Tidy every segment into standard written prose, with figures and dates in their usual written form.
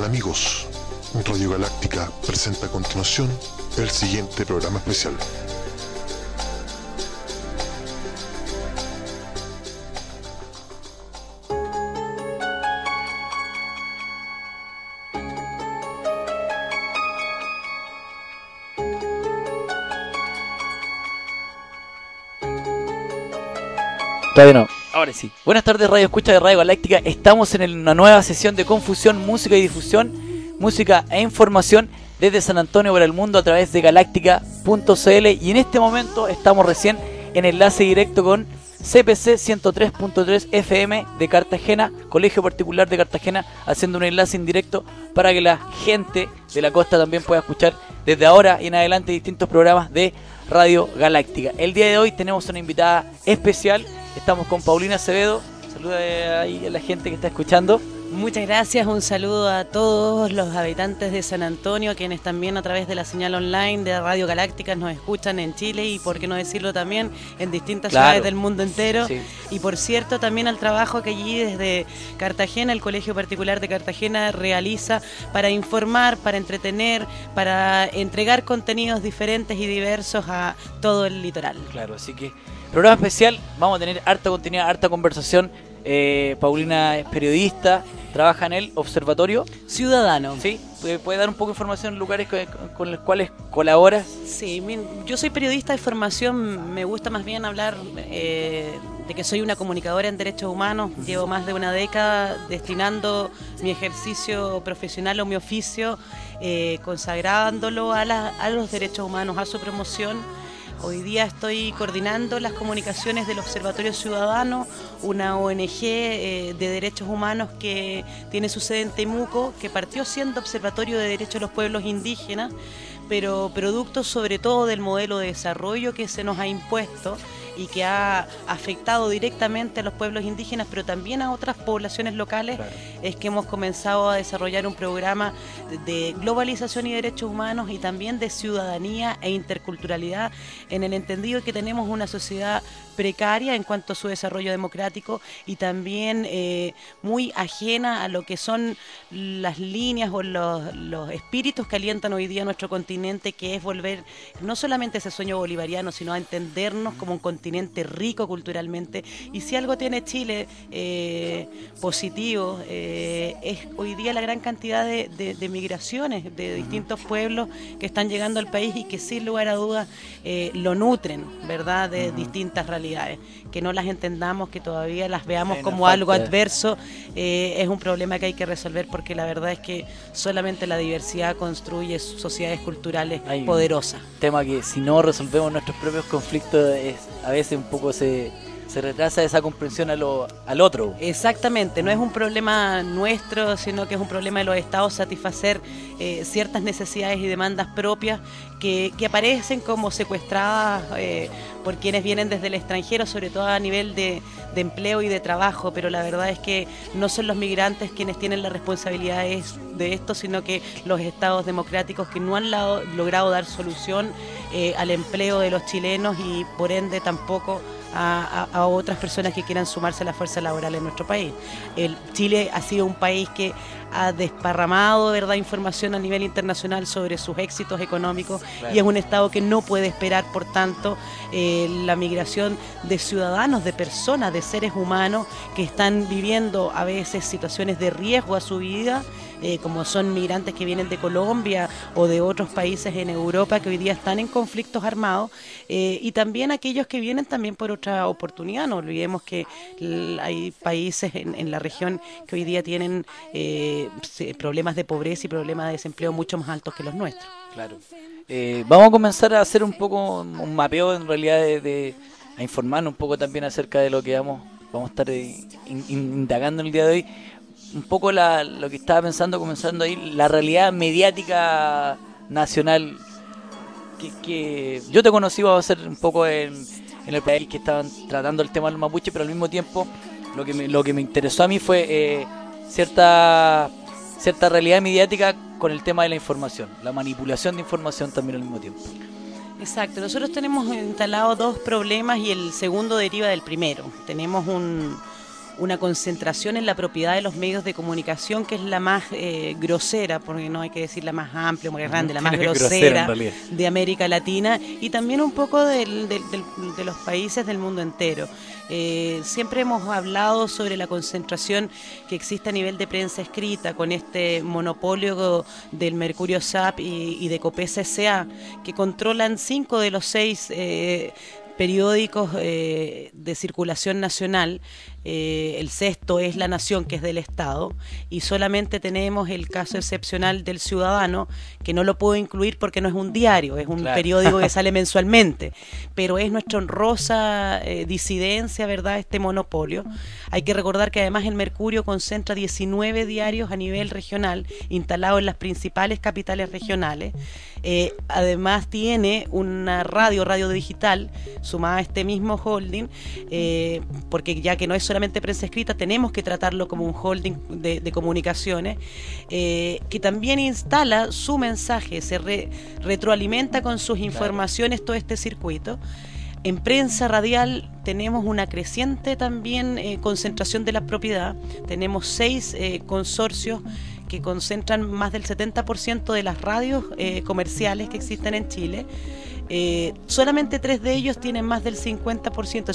tal, amigos? Radio Galáctica presenta a continuación el siguiente programa especial. Todavía no. Ahora sí. Buenas tardes, Radio Escucha de Radio Galáctica. Estamos en una nueva sesión de confusión, música y difusión, música e información desde San Antonio para el mundo a través de galáctica.cl, y en este momento estamos recién en enlace directo con CPC 103.3 FM de Cartagena, Colegio Particular de Cartagena, haciendo un enlace indirecto para que la gente de la costa también pueda escuchar desde ahora y en adelante distintos programas de Radio Galáctica. El día de hoy tenemos una invitada especial. Estamos con Paulina Acevedo. Saluda ahí a la gente que está escuchando. Muchas gracias, un saludo a todos los habitantes de San Antonio, quienes también a través de la señal online de Radio Galáctica nos escuchan en Chile y, por qué no decirlo, también en distintas ciudades del mundo entero. Sí. Y por cierto, también al trabajo que allí desde Cartagena, el Colegio Particular de Cartagena realiza para informar, para entretener, para entregar contenidos diferentes y diversos a todo el litoral. Claro, así que programa especial, vamos a tener harta contenido, harta conversación. Paulina es periodista, trabaja en el Observatorio Ciudadano. ¿Sí? ¿Puede dar un poco de información en lugares con los cuales colaboras? Sí, yo soy periodista de formación, me gusta más bien hablar de que soy una comunicadora en derechos humanos. Llevo más de una década destinando mi ejercicio profesional o mi oficio, consagrándolo a los derechos humanos, a su promoción. Hoy día estoy coordinando las comunicaciones del Observatorio Ciudadano, una ONG de derechos humanos que tiene su sede en Temuco, que partió siendo Observatorio de Derechos de los Pueblos Indígenas, pero producto sobre todo del modelo de desarrollo que se nos ha impuesto y que ha afectado directamente a los pueblos indígenas, pero también a otras poblaciones locales. Claro. Es que hemos comenzado a desarrollar un programa de globalización y derechos humanos y también de ciudadanía e interculturalidad, en el entendido que tenemos una sociedad precaria en cuanto a su desarrollo democrático y también muy ajena a lo que son las líneas o los espíritus que alientan hoy día nuestro continente, que es volver no solamente ese sueño bolivariano, sino a entendernos como un continente rico culturalmente. Y si algo tiene Chile positivo, es hoy día la gran cantidad de migraciones de distintos pueblos que están llegando al país y que sin lugar a dudas lo nutren, ¿verdad?, de distintas realidades. Que no las entendamos, que todavía las veamos como algo adverso, es un problema que hay que resolver, porque la verdad es que solamente la diversidad construye sociedades culturales poderosas. Tema que si no resolvemos nuestros propios conflictos, a veces un poco se retrasa esa comprensión al otro. Exactamente, no es un problema nuestro, sino que es un problema de los estados satisfacer ciertas necesidades y demandas propias que aparecen como secuestradas por quienes vienen desde el extranjero, sobre todo a nivel de empleo y de trabajo, pero la verdad es que no son los migrantes quienes tienen la responsabilidad de esto, sino que los estados democráticos que no han logrado dar solución al empleo de los chilenos y por ende tampoco a otras personas que quieran sumarse a la fuerza laboral en nuestro país. Chile ha sido un país que ha desparramado, ¿verdad?, información a nivel internacional sobre sus éxitos económicos. Claro. Y es un Estado que no puede esperar, por tanto, la migración de ciudadanos, de personas, de seres humanos que están viviendo a veces situaciones de riesgo a su vida, como son migrantes que vienen de Colombia o de otros países en Europa que hoy día están en conflictos armados, y también aquellos que vienen también por otra oportunidad. No olvidemos que hay países en la región que hoy día tienen problemas de pobreza y problemas de desempleo mucho más altos que los nuestros. Claro. Vamos a comenzar a hacer un poco un mapeo, en realidad, a informarnos un poco también acerca de lo que vamos a estar indagando en el día de hoy. Un poco lo que estaba pensando, comenzando ahí, la realidad mediática nacional que yo te conocí, va a ser un poco en el país que estaban tratando el tema del mapuche, pero al mismo tiempo lo que me interesó a mí fue cierta realidad mediática con el tema de la información, la manipulación de información también al mismo tiempo. Exacto, nosotros tenemos instalados dos problemas y el segundo deriva del primero. Tenemos una concentración en la propiedad de los medios de comunicación que es la más grosera, porque no hay que decir la más amplia, muy grande, la más grosera de América Latina y también un poco de los países del mundo entero. Siempre hemos hablado sobre la concentración que existe a nivel de prensa escrita con este monopolio del Mercurio SAP y de Copesa S.A., que controlan 5 de los 6 periódicos de circulación nacional. El sexto es La Nación, que es del Estado, y solamente tenemos el caso excepcional del Ciudadano, que no lo puedo incluir porque no es un diario, es un periódico que sale mensualmente, pero es nuestra honrosa disidencia, ¿verdad?, este monopolio. Hay que recordar que además el Mercurio concentra 19 diarios a nivel regional, instalados en las principales capitales regionales. Además tiene una radio digital, sumada a este mismo holding, porque ya que no es solamente prensa escrita, tenemos que tratarlo como un holding de comunicaciones, que también instala su mensaje, se retroalimenta con sus informaciones todo este circuito. En prensa radial tenemos una creciente también concentración de la propiedad. Tenemos 6 consorcios que concentran más del 70% de las radios comerciales que existen en Chile. Solamente 3 de ellos tienen más del 50%,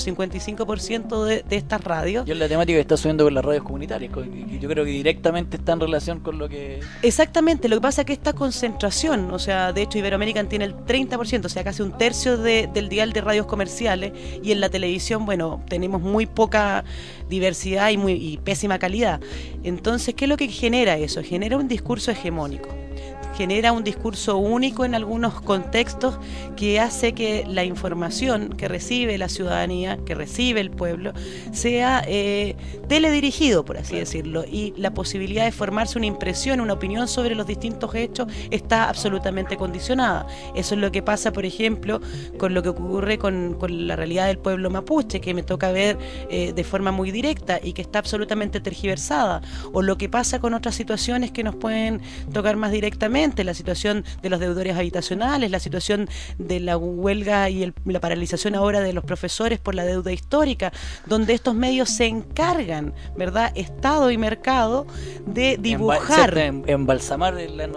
55% de estas radios. Y es la temática que está subiendo con las radios comunitarias, yo creo que directamente está en relación con lo que... Exactamente, lo que pasa es que esta concentración, o sea, de hecho Iberoamerican tiene el 30%, o sea, casi un tercio del dial de radios comerciales, y en la televisión, bueno, tenemos muy poca diversidad y pésima calidad. Entonces, ¿qué es lo que genera eso? Genera un discurso hegemónico. Genera un discurso único en algunos contextos que hace que la información que recibe la ciudadanía, que recibe el pueblo, sea teledirigido, por así decirlo, y la posibilidad de formarse una impresión, una opinión sobre los distintos hechos está absolutamente condicionada. Eso es lo que pasa, por ejemplo, con lo que ocurre con la realidad del pueblo mapuche, que me toca ver de forma muy directa y que está absolutamente tergiversada, o lo que pasa con otras situaciones que nos pueden tocar más directamente, la situación de los deudores habitacionales, la situación de la huelga y la paralización ahora de los profesores por la deuda histórica, donde estos medios se encargan, ¿verdad?, Estado y mercado, de dibujar, de embalsamar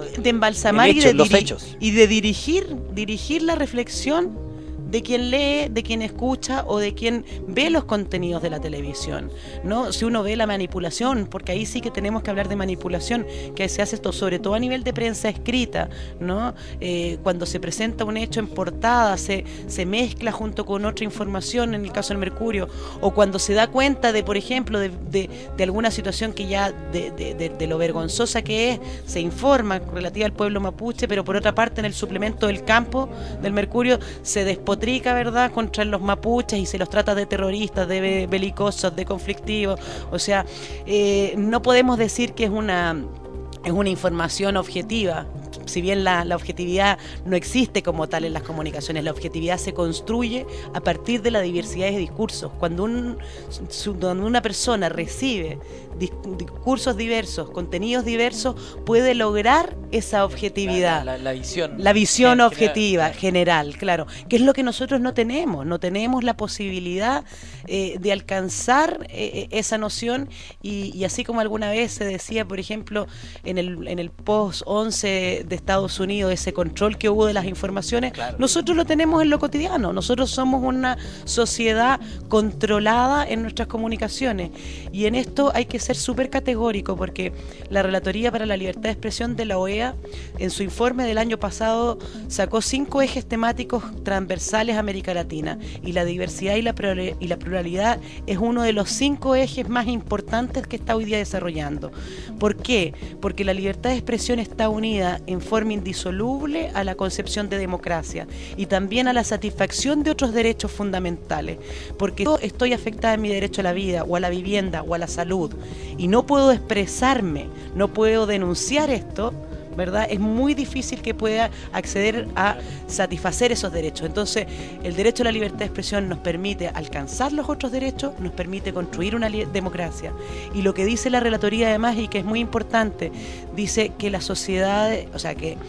los hechos y de dirigir la reflexión de quien lee, de quien escucha o de quien ve los contenidos de la televisión, ¿no? Si uno ve la manipulación, porque ahí sí que tenemos que hablar de manipulación, que se hace esto sobre todo a nivel de prensa escrita, ¿no? Cuando se presenta un hecho en portada, se mezcla junto con otra información, en el caso del Mercurio, o cuando se da cuenta de, por ejemplo, de alguna situación que ya de lo vergonzosa que es, se informa relativa al pueblo mapuche, pero por otra parte en el suplemento del campo del Mercurio se despotrica, ¿verdad?, contra los mapuches y se los trata de terroristas, de belicosos, de conflictivos. O sea, no podemos decir que es una información objetiva. Si bien la objetividad no existe como tal en las comunicaciones, la objetividad se construye a partir de la diversidad de discursos. Cuando una persona recibe discursos diversos, contenidos diversos, puede lograr esa objetividad. La visión objetiva, general, claro. Que es lo que nosotros no tenemos. No tenemos la posibilidad de alcanzar esa noción y así como alguna vez se decía, por ejemplo, en el post-11 de Estados Unidos, ese control que hubo de las informaciones, nosotros lo tenemos en lo cotidiano. Nosotros somos una sociedad controlada en nuestras comunicaciones y en esto hay que ser súper categórico, porque la Relatoría para la Libertad de Expresión de la OEA en su informe del año pasado sacó 5 ejes temáticos transversales a América Latina, y la diversidad y la pluralidad es uno de los 5 ejes más importantes que está hoy día desarrollando. ¿Por qué? Porque la libertad de expresión está unida en forma indisoluble a la concepción de democracia y también a la satisfacción de otros derechos fundamentales, porque yo estoy afectada en mi derecho a la vida o a la vivienda o a la salud y no puedo expresarme, no puedo denunciar esto, ¿verdad? Es muy difícil que pueda acceder a satisfacer esos derechos. Entonces, el derecho a la libertad de expresión nos permite alcanzar los otros derechos, nos permite construir una democracia. Y lo que dice la Relatoría además, y que es muy importante, dice que la sociedad, o sea, que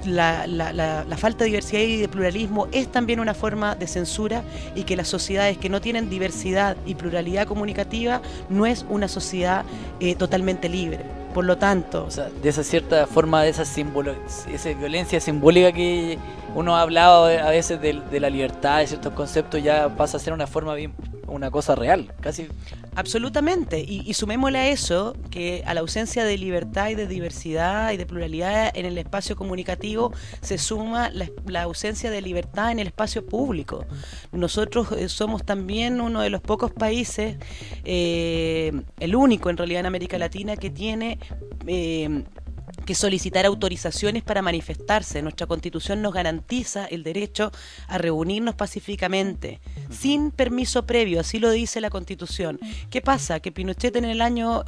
la falta de diversidad y de pluralismo es también una forma de censura, y que las sociedades que no tienen diversidad y pluralidad comunicativa no es una sociedad totalmente libre. Por lo tanto, o sea, de esa cierta forma, de esa violencia simbólica que uno ha hablado a veces de la libertad, de ciertos conceptos, ya pasa a ser una forma bien, una cosa real, casi. Absolutamente, y sumémosle a eso que a la ausencia de libertad y de diversidad y de pluralidad en el espacio comunicativo se suma la ausencia de libertad en el espacio público. Nosotros somos también uno de los pocos países, el único en realidad en América Latina, que tiene que solicitar autorizaciones para manifestarse. Nuestra Constitución nos garantiza el derecho a reunirnos pacíficamente, sin permiso previo, así lo dice la Constitución. ¿Qué pasa? Que Pinochet en el año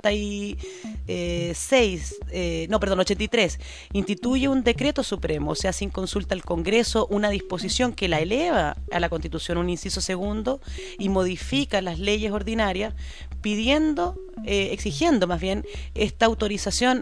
83, instituye un decreto supremo, o sea, sin consulta al Congreso, una disposición que la eleva a la Constitución, un inciso segundo, y modifica las leyes ordinarias, exigiendo más bien esta autorización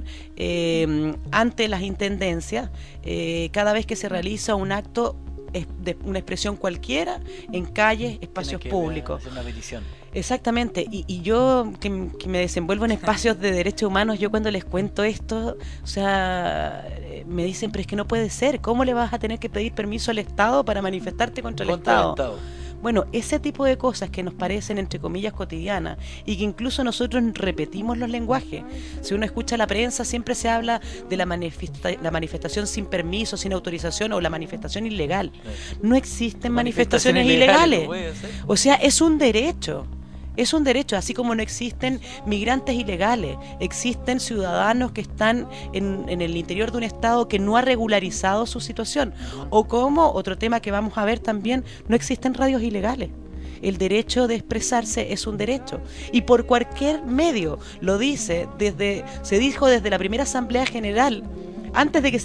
ante las intendencias cada vez que se realiza un acto de una expresión cualquiera en calles, espacios públicos. Hacer una petición. Exactamente, y yo que me desenvuelvo en espacios de derechos humanos, yo cuando les cuento esto, o sea, me dicen, pero es que no puede ser, ¿cómo le vas a tener que pedir permiso al Estado para manifestarte contra el Estado? Bueno, ese tipo de cosas que nos parecen, entre comillas, cotidianas, y que incluso nosotros repetimos los lenguajes. Si uno escucha la prensa, siempre se habla de la manifestación sin permiso, sin autorización, o la manifestación ilegal. No existen manifestaciones ilegales. O sea, es un derecho. Es un derecho, así como no existen migrantes ilegales, existen ciudadanos que están en el interior de un estado que no ha regularizado su situación. O como, otro tema que vamos a ver también, no existen radios ilegales. El derecho de expresarse es un derecho. Y por cualquier medio, lo dice, se dijo desde la primera Asamblea General, antes de que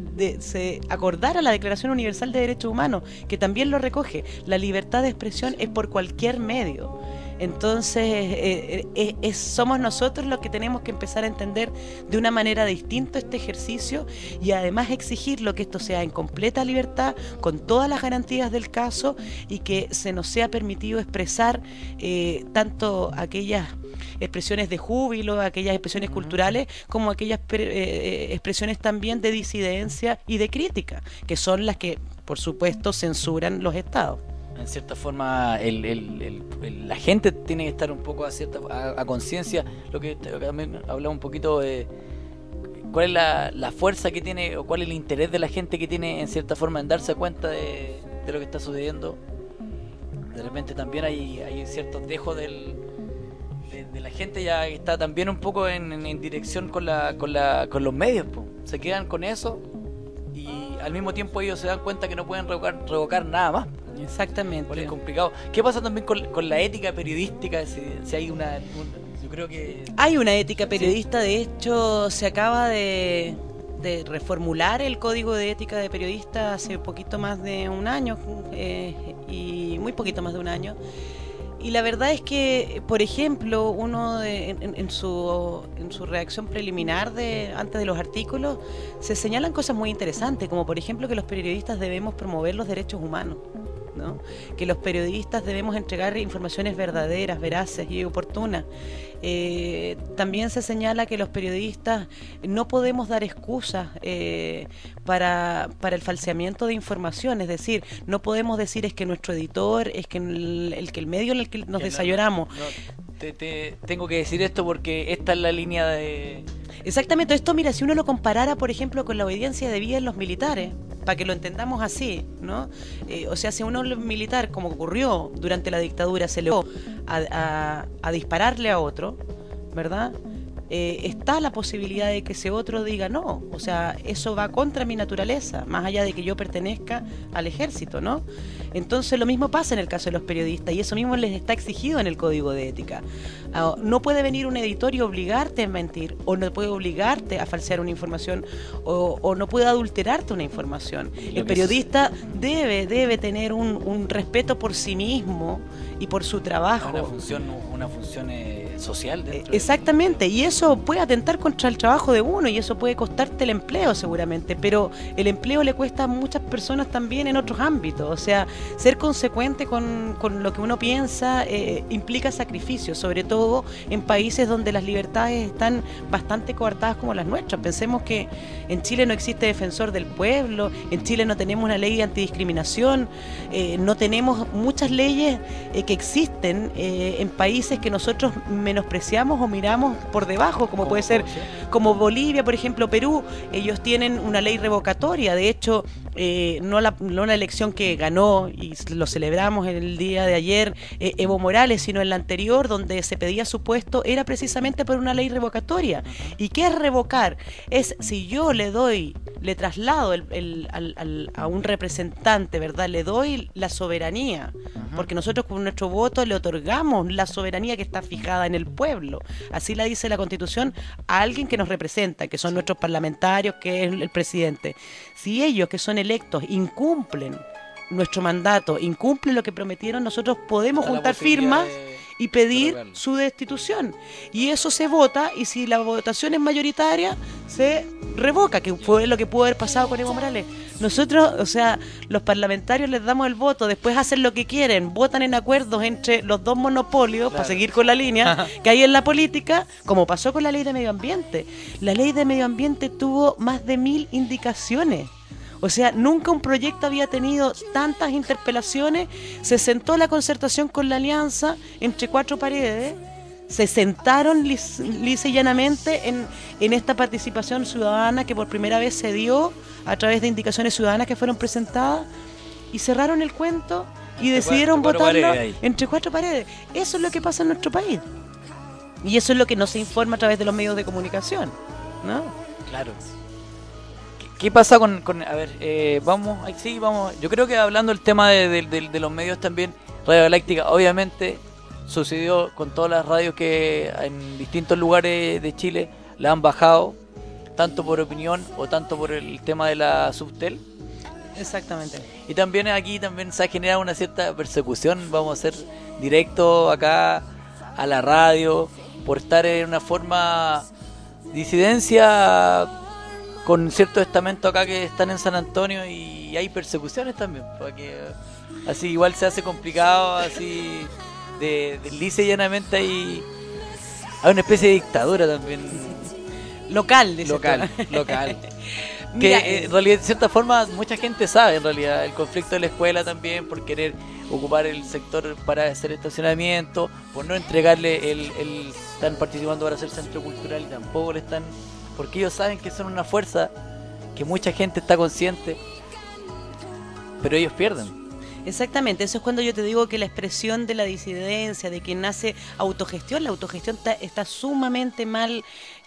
se acordara la Declaración Universal de Derechos Humanos, que también lo recoge, la libertad de expresión es por cualquier medio. Entonces somos nosotros los que tenemos que empezar a entender de una manera distinta este ejercicio, y además exigirlo que esto sea en completa libertad, con todas las garantías del caso, y que se nos sea permitido expresar tanto aquellas expresiones de júbilo, aquellas expresiones culturales, como aquellas expresiones también de disidencia y de crítica, que son las que, por supuesto, censuran los estados. En cierta forma, la gente tiene que estar un poco a conciencia. Lo que también hablaba un poquito de cuál es la fuerza que tiene, o cuál es el interés de la gente que tiene, en cierta forma, en darse cuenta de lo que está sucediendo. De repente también hay ciertos dejos de la gente ya que está también un poco en dirección con los medios, po. Se quedan con eso, y al mismo tiempo ellos se dan cuenta que no pueden revocar nada más. Exactamente. Es complicado. ¿Qué pasa también con la ética periodística? Si hay yo creo que hay una ética periodista. De hecho, se acaba de reformular el Código de Ética de Periodista hace poquito más de un año, y muy poquito más de un año. Y la verdad es que, por ejemplo, uno en su reacción preliminar antes de los artículos, se señalan cosas muy interesantes, como por ejemplo que los periodistas debemos promover los derechos humanos, ¿no? Que los periodistas debemos entregar informaciones verdaderas, veraces y oportunas. También se señala que los periodistas no podemos dar excusas para el falseamiento de información, es decir, no podemos decir es que nuestro editor, es que el medio en el que nos desayoramos. Tengo que decir esto porque esta es la línea de... Exactamente, esto, mira, si uno lo comparara, por ejemplo, con la obediencia debida en los militares, para que lo entendamos así, ¿no? O sea, si uno militar, como ocurrió durante la dictadura, se le a dispararle a otro, ¿verdad? Está la posibilidad de que ese otro diga no, o sea, eso va contra mi naturaleza, más allá de que yo pertenezca al ejército, ¿no? Entonces lo mismo pasa en el caso de los periodistas, y eso mismo les está exigido en el Código de Ética. No puede venir un editor y obligarte a mentir, o no puede obligarte a falsear una información, o no puede adulterarte una información. El periodista debe tener un respeto por sí mismo y por su trabajo. Una función social dentro exactamente, y eso eso puede atentar contra el trabajo de uno y eso puede costarte el empleo seguramente, pero el empleo le cuesta a muchas personas también en otros ámbitos. O sea, ser consecuente con lo que uno piensa implica sacrificios, sobre todo en países donde las libertades están bastante coartadas como las nuestras. Pensemos que en Chile no existe defensor del pueblo, en Chile no tenemos una ley de antidiscriminación, no tenemos muchas leyes que existen en países que nosotros menospreciamos o miramos por debajo, como puede ser como Bolivia, por ejemplo, Perú. Ellos tienen una ley revocatoria. De hecho, no la elección que ganó y lo celebramos en el día de ayer Evo Morales, sino en la anterior, donde se pedía su puesto, era precisamente por una ley revocatoria. ¿Y qué es revocar? Es si yo le traslado a un representante, ¿verdad? Le doy la soberanía, porque nosotros con nuestro voto le otorgamos la soberanía que está fijada en el pueblo. Así la dice la Constitución, a alguien que nos representa, que son nuestros parlamentarios, que es el presidente. Si ellos, que son electos, incumplen nuestro mandato, incumplen lo que prometieron, nosotros podemos juntar firmas y pedir su destitución. Y eso se vota, y si la votación es mayoritaria, se revoca, que fue lo que pudo haber pasado con Evo Morales. Nosotros, o sea, los parlamentarios les damos el voto, después hacen lo que quieren, votan en acuerdos entre los dos monopolios, para seguir con la línea que hay en la política, como pasó con la ley de medio ambiente. La ley de medio ambiente tuvo más de 1000 indicaciones. O sea, nunca un proyecto había tenido tantas interpelaciones. Se sentó la concertación con la alianza entre 4 paredes, se sentaron lisa y llanamente en esta participación ciudadana que por primera vez se dio a través de indicaciones ciudadanas que fueron presentadas, y cerraron el cuento y decidieron votarlo entre 4 paredes. Eso es lo que pasa en nuestro país. Y eso es lo que no se informa a través de los medios de comunicación, ¿no? Claro. ¿Qué pasa con a ver, vamos, sí, vamos, yo creo que hablando del tema de los medios también, Radio Galáctica, obviamente, sucedió con todas las radios que en distintos lugares de Chile la han bajado, tanto por opinión o tanto por el tema de la Subtel. Exactamente. Y también aquí también se ha generado una cierta persecución, vamos a ser directo acá a la radio, por estar en una forma disidencia con ciertos estamentos acá que están en San Antonio, y hay persecuciones también, porque así igual se hace complicado, así de lisa y llanamente hay una especie de dictadura también local. Mira, que en realidad de cierta forma mucha gente sabe en realidad el conflicto de la escuela también, por querer ocupar el sector para hacer estacionamiento, por no entregarle están participando para hacer centro cultural y tampoco le están, porque ellos saben que son una fuerza que mucha gente está consciente, pero ellos pierden. Exactamente, eso es cuando yo te digo que la expresión de la disidencia, de que nace autogestión, la autogestión está sumamente mal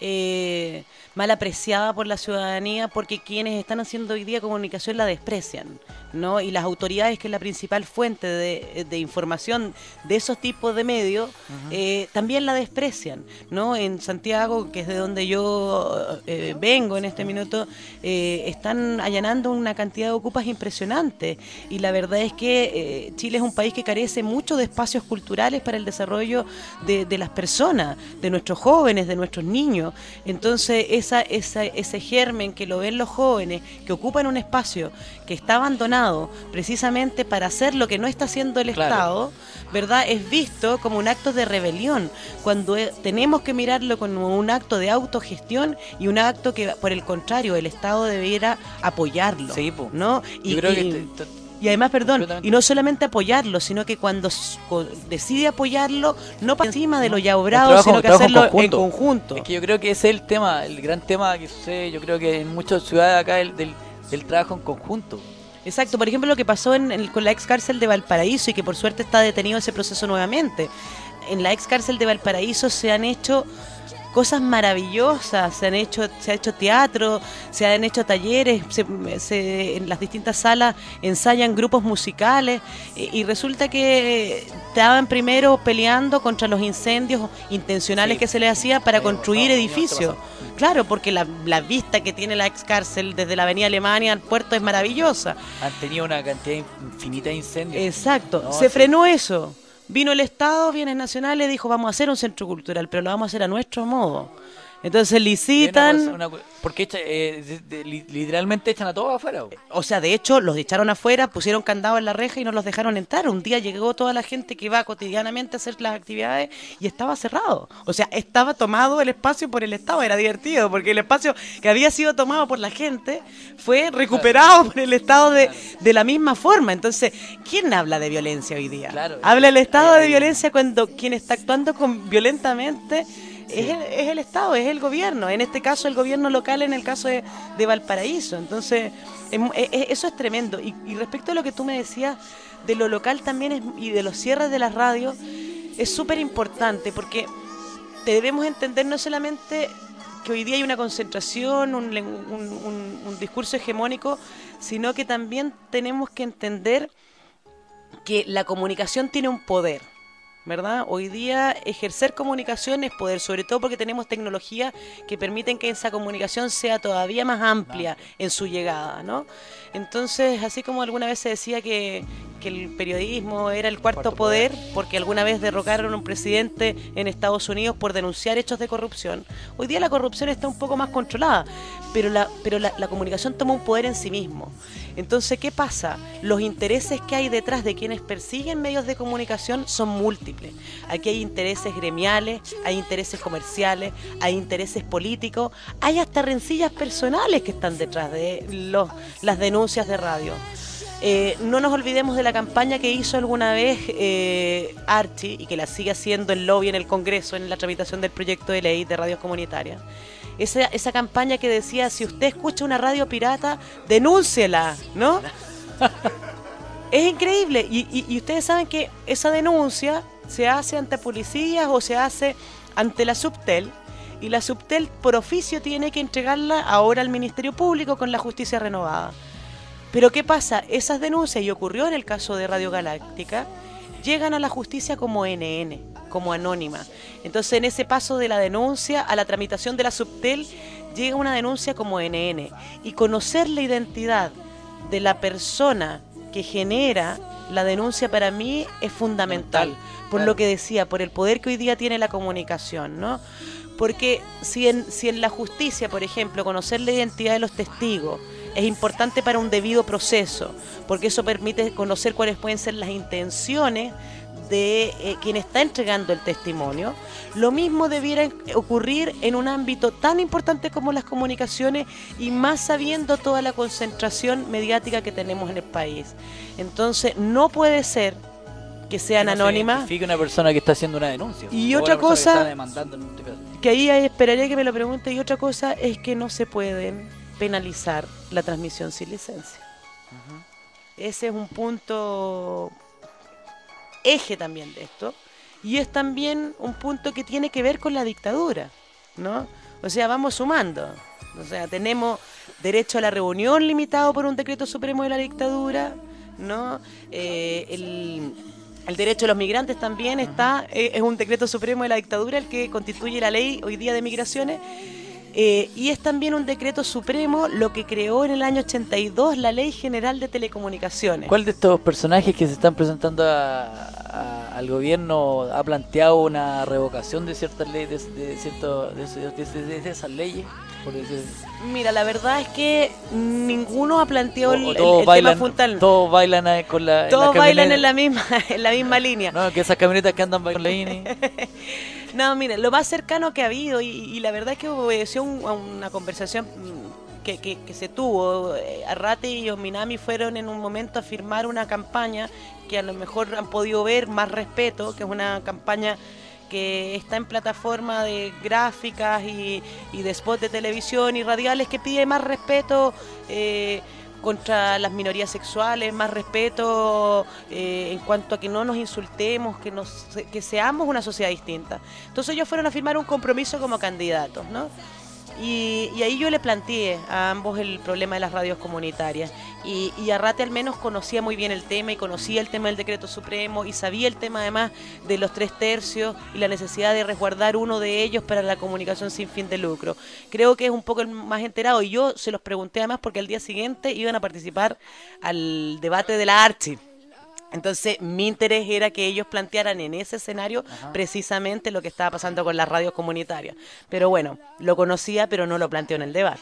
apreciada por la ciudadanía, porque quienes están haciendo hoy día comunicación la desprecian, ¿no? Y las autoridades, que es la principal fuente de información de esos tipos de medios, también la desprecian, ¿no? En Santiago, que es de donde yo vengo en este minuto, están allanando una cantidad de ocupas impresionante, y la verdad es que Chile es un país que carece mucho de espacios culturales para el desarrollo de las personas, de nuestros jóvenes, de nuestros niños. Entonces ese germen que lo ven los jóvenes, que ocupan un espacio que está abandonado precisamente para hacer lo que no está haciendo el Estado, ¿verdad? Es visto como un acto de rebelión, cuando tenemos que mirarlo como un acto de autogestión y un acto que, por el contrario, el Estado debiera apoyarlo, sí, ¿no? Yo creo que y además, y no solamente apoyarlo, sino que cuando decide apoyarlo, no para encima de lo ya obrado, sino que hacerlo en conjunto. Es que yo creo que ese es el tema, el gran tema que sucede, yo creo que en muchas ciudades acá, del trabajo en conjunto. Exacto, por ejemplo, lo que pasó con la ex cárcel de Valparaíso, y que por suerte está detenido ese proceso nuevamente. En la ex cárcel de Valparaíso se han hecho cosas maravillosas, se ha hecho teatro, se han hecho talleres, en las distintas salas ensayan grupos musicales, y resulta que estaban primero peleando contra los incendios intencionales que se les hacía para construir edificios. Claro, porque la vista que tiene la ex cárcel desde la avenida Alemania al puerto es maravillosa. Han tenido una cantidad infinita de incendios. Exacto, se frenó eso. Vino el Estado, bienes nacionales, dijo, vamos a hacer un centro cultural, pero lo vamos a hacer a nuestro modo. Entonces licitan. Porque literalmente echan a todos afuera. O sea, de hecho, los echaron afuera, pusieron candado en la reja y no los dejaron entrar. Un día llegó toda la gente que va cotidianamente a hacer las actividades y estaba cerrado. O sea, estaba tomado el espacio por el Estado. Era divertido porque el espacio que había sido tomado por la gente fue recuperado por el Estado de la misma forma. Entonces, ¿quién habla de violencia hoy día? Habla el Estado de violencia cuando quien está actuando violentamente es el Estado, es el gobierno. En este caso, el gobierno local, en el caso de Valparaíso. Entonces, eso es tremendo. Y respecto a lo que tú me decías de lo local también y de los cierres de las radios, es súper importante porque debemos entender no solamente que hoy día hay una concentración, un discurso hegemónico, sino que también tenemos que entender que la comunicación tiene un poder, ¿verdad? Hoy día ejercer comunicación es poder, sobre todo porque tenemos tecnología que permiten que esa comunicación sea todavía más amplia en su llegada, ¿no? Entonces, así como alguna vez se decía que el periodismo era el cuarto poder, porque alguna vez derrocaron a un presidente en Estados Unidos por denunciar hechos de corrupción, hoy día la corrupción está un poco más controlada, pero la comunicación toma un poder en sí mismo. Entonces, ¿qué pasa? Los intereses que hay detrás de quienes persiguen medios de comunicación son múltiples. Aquí hay intereses gremiales, hay intereses comerciales, hay intereses políticos, hay hasta rencillas personales que están detrás de las denuncias de radio. No nos olvidemos de la campaña que hizo alguna vez Archie, y que la sigue haciendo el lobby en el Congreso en la tramitación del proyecto de ley de radios comunitarias. Esa campaña que decía, si usted escucha una radio pirata, denúnciela, ¿no? Es increíble. Y ustedes saben que esa denuncia se hace ante policías o se hace ante la Subtel, y la Subtel por oficio tiene que entregarla ahora al Ministerio Público con la justicia renovada. Pero ¿qué pasa? Esas denuncias, y ocurrió en el caso de Radio Galáctica, llegan a la justicia como NN, como anónima. Entonces, en ese paso de la denuncia a la tramitación de la Subtel, llega una denuncia como NN. Y conocer la identidad de la persona que genera la denuncia para mí es fundamental. Por lo que decía, por el poder que hoy día tiene la comunicación, ¿no? Porque si en la justicia, por ejemplo, conocer la identidad de los testigos es importante para un debido proceso, porque eso permite conocer cuáles pueden ser las intenciones de quien está entregando el testimonio. Lo mismo debiera ocurrir en un ámbito tan importante como las comunicaciones, y más sabiendo toda la concentración mediática que tenemos en el país. Entonces, no puede ser que sean anónimas. Se identifique una persona que está haciendo una denuncia. Y otra cosa, que ahí esperaría que me lo pregunte, y otra cosa es que no se pueden penalizar la transmisión sin licencia. Ese es un punto eje también de esto, y es también un punto que tiene que ver con la dictadura, ¿no? O sea, vamos sumando. O sea, tenemos derecho a la reunión limitado por un decreto supremo de la dictadura, ¿no? El derecho de los migrantes también está, es un decreto supremo de la dictadura el que constituye la ley hoy día de migraciones. Y es también un decreto supremo lo que creó en el año 82 la Ley General de Telecomunicaciones. ¿Cuál de estos personajes que se están presentando al gobierno ha planteado una revocación de ciertas leyes, de esas leyes? Mira, la verdad es que ninguno ha planteado el bailan, tema fundamental. Todos bailan con la Todos bailan en la misma línea. No, que esas camionetas que andan con la INE. No, mira, lo más cercano que ha habido, y la verdad es que obedeció a una conversación que se tuvo. Arrate y Ominami fueron en un momento a firmar una campaña que a lo mejor han podido ver, Más Respeto, que es una campaña que está en plataforma de gráficas y de spots de televisión y radiales, que pide más respeto contra las minorías sexuales, más respeto en cuanto a que no nos insultemos, que seamos una sociedad distinta. Entonces ellos fueron a firmar un compromiso como candidatos, ¿no? Y ahí yo le planteé a ambos el problema de las radios comunitarias, y Arrate al menos conocía muy bien el tema, y conocía el tema del decreto supremo, y sabía el tema además de los 3/3 y la necesidad de resguardar uno de ellos para la comunicación sin fin de lucro. Creo que es un poco el más enterado, y yo se los pregunté además porque al día siguiente iban a participar al debate de la Archi. Entonces, mi interés era que ellos plantearan en ese escenario precisamente lo que estaba pasando con las radios comunitarias. Pero bueno, lo conocía, pero no lo planteó en el debate.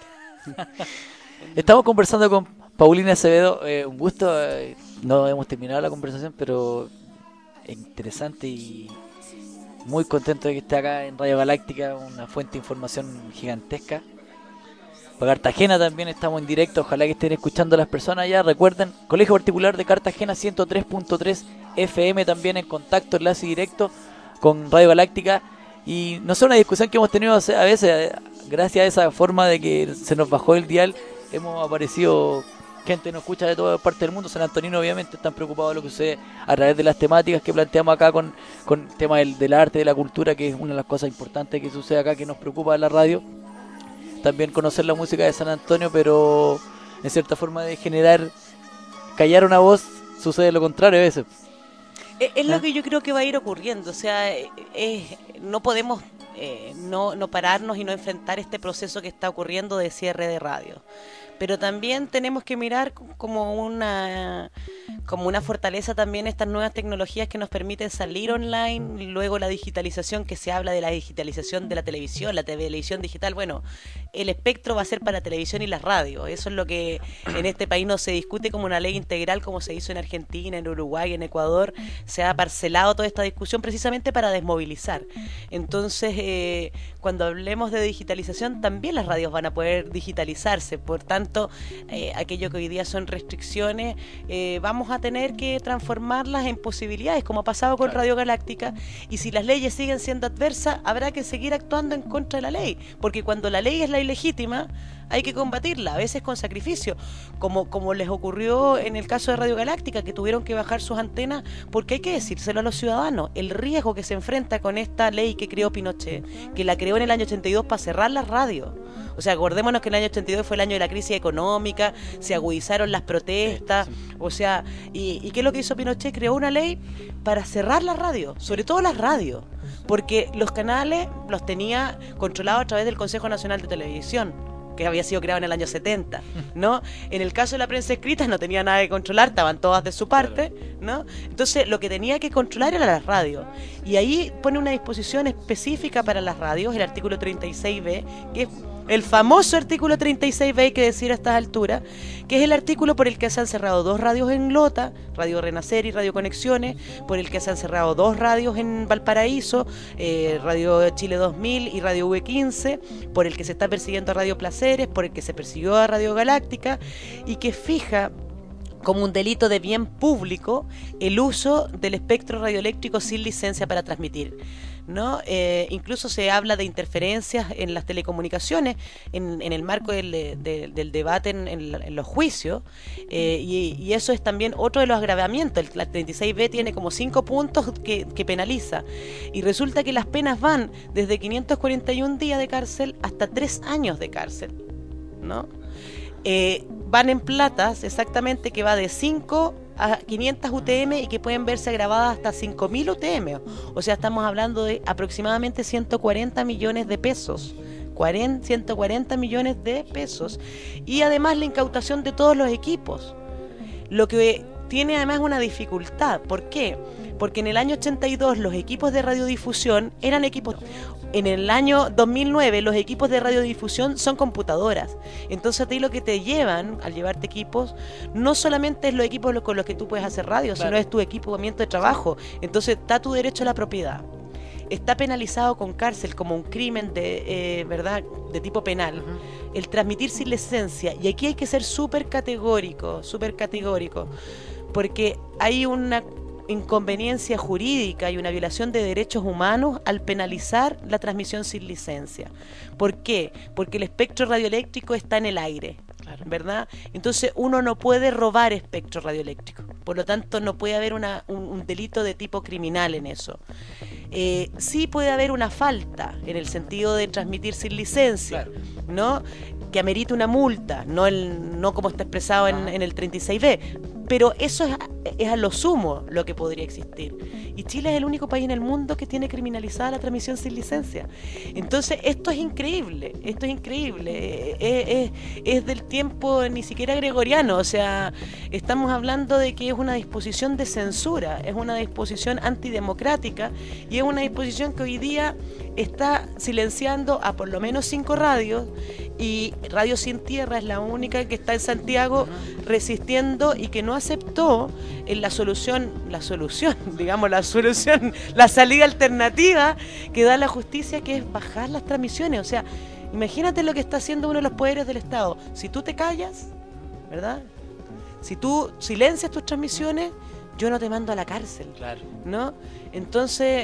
Estamos conversando con Paulina Acevedo, un gusto, no hemos terminado la conversación, pero es interesante y muy contento de que esté acá en Radio Galáctica, una fuente de información gigantesca. Para Cartagena también estamos en directo, ojalá que estén escuchando a las personas ya. Recuerden, Colegio Particular de Cartagena 103.3 FM, también en contacto, enlace directo con Radio Galáctica. Y no sé, una discusión que hemos tenido a veces, gracias a esa forma de que se nos bajó el dial, hemos aparecido, gente nos escucha de toda parte del mundo. San Antonino obviamente están preocupados de lo que sucede a través de las temáticas que planteamos acá con el tema del arte, de la cultura, que es una de las cosas importantes que sucede acá, que nos preocupa en la radio. También conocer la música de San Antonio, pero en cierta forma de generar, callar una voz, sucede lo contrario a veces. Es lo que yo creo que va a ir ocurriendo, o sea, no podemos no pararnos y no enfrentar este proceso que está ocurriendo de cierre de radio. Pero también tenemos que mirar como una fortaleza también estas nuevas tecnologías que nos permiten salir online, y luego la digitalización, que se habla de la digitalización de la televisión, la televisión digital. Bueno, el espectro va a ser para la televisión y las radios. Eso es lo que en este país no se discute como una ley integral, como se hizo en Argentina, en Uruguay, en Ecuador. Se ha parcelado toda esta discusión precisamente para desmovilizar. Entonces, cuando hablemos de digitalización, también las radios van a poder digitalizarse. Por tanto, aquello que hoy día son restricciones, vamos a tener que transformarlas en posibilidades, como ha pasado con Radio Galáctica. Y si las leyes siguen siendo adversas, habrá que seguir actuando en contra de la ley, porque cuando la ley es la ilegítima, hay que combatirla, a veces con sacrificio, como les ocurrió en el caso de Radio Galáctica, que tuvieron que bajar sus antenas, porque hay que decírselo a los ciudadanos, el riesgo que se enfrenta con esta ley que creó Pinochet, que la creó en el año 82 para cerrar las radios. O sea, acordémonos que el año 82 fue el año de la crisis económica, se agudizaron las protestas, o sea, ¿y qué es lo que hizo Pinochet? Creó una ley para cerrar las radios, sobre todo las radios, porque los canales los tenía controlados a través del Consejo Nacional de Televisión, que había sido creado en el año 70, ¿no? En el caso de la prensa escrita no tenía nada que controlar, estaban todas de su parte, ¿no? Entonces lo que tenía que controlar era la radio. Y ahí pone una disposición específica para las radios, el artículo 36B, que es el famoso artículo 36B, hay que decir a estas alturas, que es el artículo por el que se han cerrado 2 radios en Lota, Radio Renacer y Radio Conexiones, por el que se han cerrado 2 radios en Valparaíso, Radio Chile 2000 y Radio V15, por el que se está persiguiendo a Radio Placeres, por el que se persiguió a Radio Galáctica, y que fija como un delito de bien público el uso del espectro radioeléctrico sin licencia para transmitir, ¿no? Incluso se habla de interferencias en las telecomunicaciones en el marco del debate en los juicios, y eso es también otro de los agravamientos. La 36B tiene como 5 puntos que penaliza, y resulta que las penas van desde 541 días de cárcel hasta 3 años de cárcel, ¿no? Van en platas, exactamente, que va de 5 a 500 UTM y que pueden verse agravadas hasta 5.000 UTM. O sea, estamos hablando de aproximadamente 140 millones de pesos. 140 millones de pesos. Y además la incautación de todos los equipos. Lo que tiene además una dificultad. ¿Por qué? Porque en el año 82 los equipos de radiodifusión eran equipos... En el año 2009 los equipos de radiodifusión son computadoras. Entonces a ti lo que te llevan al llevarte equipos no solamente es los equipos con los que tú puedes hacer radio, claro, sino es tu equipamiento de trabajo. Entonces está tu derecho a la propiedad. Está penalizado con cárcel como un crimen de ¿verdad? De tipo penal. El transmitir sin licencia. Y aquí hay que ser súper categórico, porque hay una inconveniencia jurídica y una violación de derechos humanos al penalizar la transmisión sin licencia. ¿Por qué? Porque el espectro radioeléctrico está en el aire, claro, ¿verdad? Entonces uno no puede robar espectro radioeléctrico, por lo tanto no puede haber un delito de tipo criminal en eso. Sí puede haber una falta en el sentido de transmitir sin licencia, claro, ¿no? Que amerite una multa, no como está expresado en el 36B. pero eso es a lo sumo lo que podría existir. Y Chile es el único país en el mundo que tiene criminalizada la transmisión sin licencia. Entonces, esto es increíble, es del tiempo ni siquiera gregoriano, o sea, estamos hablando de que es una disposición de censura, es una disposición antidemocrática y es una disposición que hoy día está silenciando a por lo menos 5 radios, y Radio Sin Tierra es la única que está en Santiago resistiendo y que no aceptó la salida alternativa que da la justicia, que es bajar las transmisiones. O sea, imagínate lo que está haciendo uno de los poderes del Estado. Si tú te callas, ¿verdad? Si tú silencias tus transmisiones, yo no te mando a la cárcel, claro, ¿no? Entonces,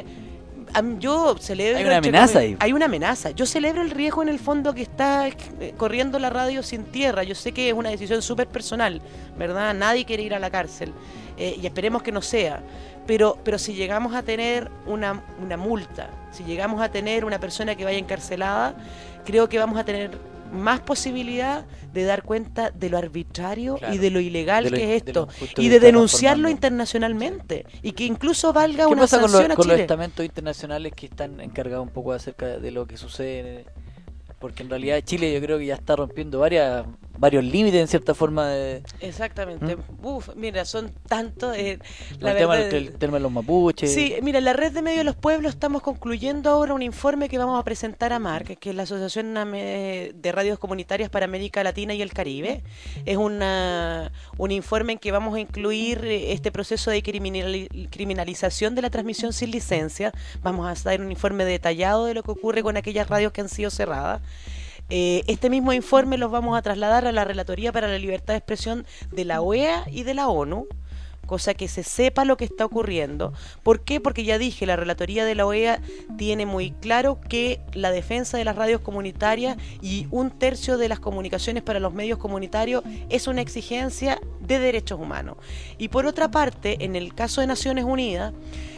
yo celebro... Hay una amenaza ahí. Hay una amenaza. Yo celebro el riesgo en el fondo que está corriendo la Radio Sin Tierra. Yo sé que es una decisión súper personal, ¿verdad? Nadie quiere ir a la cárcel. Y esperemos que no sea. Pero si llegamos a tener una multa, si llegamos a tener una persona que vaya encarcelada, creo que vamos a tener más posibilidad de dar cuenta de lo arbitrario, claro, y de lo ilegal que es esto, y de denunciarlo internacionalmente, y que incluso valga una sanción a Chile. ¿Qué pasa con los estamentos internacionales que están encargados un poco acerca de lo que sucede? Porque en realidad Chile yo creo que ya está rompiendo varios límites en cierta forma de... Exactamente. Mira, son tantos... el tema de los mapuches. Sí, mira, la Red de Medios de los Pueblos estamos concluyendo ahora un informe que vamos a presentar a MARC, que es la Asociación de Radios Comunitarias para América Latina y el Caribe. Es un informe en que vamos a incluir este proceso de criminalización de la transmisión sin licencia. Vamos a dar un informe detallado de lo que ocurre con aquellas radios que han sido cerradas. Este mismo informe los vamos a trasladar a la Relatoría para la Libertad de Expresión de la OEA y de la ONU, cosa que se sepa lo que está ocurriendo. ¿Por qué? Porque ya dije, la Relatoría de la OEA tiene muy claro que la defensa de las radios comunitarias y 1/3 de las comunicaciones para los medios comunitarios es una exigencia de derechos humanos. Y por otra parte, en el caso de Naciones Unidas,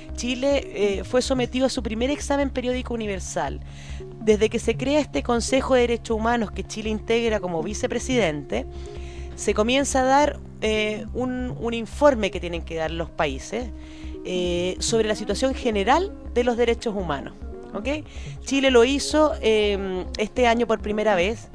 Chile fue sometido a su primer examen periódico universal. Desde que se crea este Consejo de Derechos Humanos que Chile integra como vicepresidente, se comienza a dar un informe que tienen que dar los países sobre la situación general de los derechos humanos. ¿Okay? Chile lo hizo este año por primera vez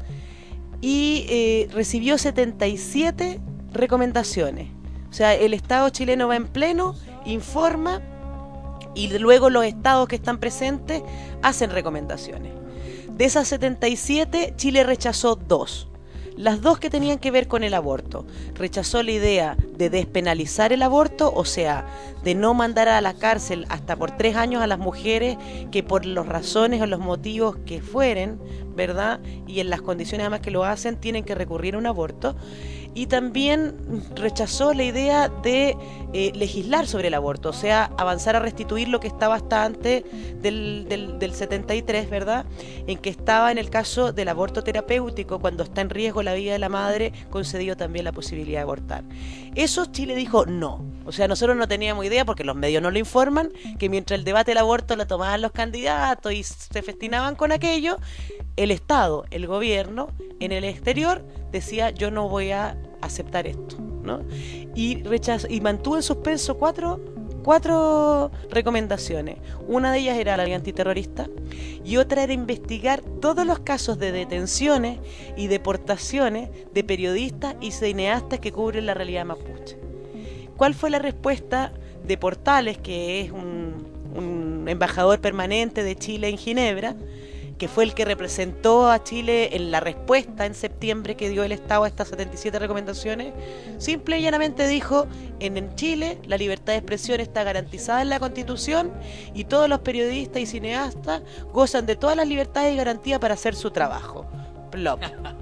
y recibió 77 recomendaciones. O sea, el Estado chileno va en pleno, informa, y luego los estados que están presentes hacen recomendaciones. De esas 77, Chile rechazó 2. Las 2 que tenían que ver con el aborto. Rechazó la idea de despenalizar el aborto, o sea, de no mandar a la cárcel hasta por 3 años a las mujeres que por las razones o los motivos que fueren, ¿verdad? Y en las condiciones además que lo hacen, tienen que recurrir a un aborto. Y también rechazó la idea de legislar sobre el aborto, o sea, avanzar a restituir lo que estaba hasta antes del 73, ¿verdad? En que estaba en el caso del aborto terapéutico, cuando está en riesgo la vida de la madre, concedió también la posibilidad de abortar. Eso Chile dijo no. O sea, nosotros no teníamos idea, porque los medios no lo informan, que mientras el debate del aborto lo tomaban los candidatos y se festinaban con aquello, el Estado, el gobierno, en el exterior, decía yo no voy a aceptar esto, ¿no? Y mantuvo en suspenso cuatro recomendaciones. Una de ellas era la ley antiterrorista y otra era investigar todos los casos de detenciones y deportaciones de periodistas y cineastas que cubren la realidad mapuche. ¿Cuál fue la respuesta de Portales, que es un embajador permanente de Chile en Ginebra, que fue el que representó a Chile en la respuesta en septiembre que dio el Estado a estas 77 recomendaciones? Simple y llanamente dijo: en Chile la libertad de expresión está garantizada en la Constitución y todos los periodistas y cineastas gozan de todas las libertades y garantías para hacer su trabajo. Plop.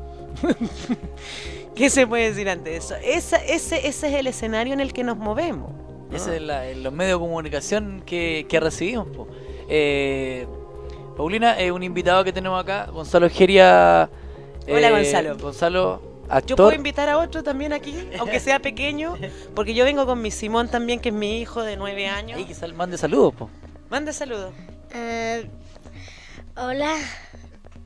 ¿Qué se puede decir ante eso? Ese es el escenario en el que nos movemos, ¿no? Ese es los medios de comunicación que recibimos, po. Paulina, un invitado que tenemos acá, Gonzalo Egeria. Hola, Gonzalo. Gonzalo, actor. Yo puedo invitar a otro también aquí, aunque sea pequeño, porque yo vengo con mi Simón también, que es mi hijo de 9 años. Y que mande saludos, po. Mande saludos. Hola.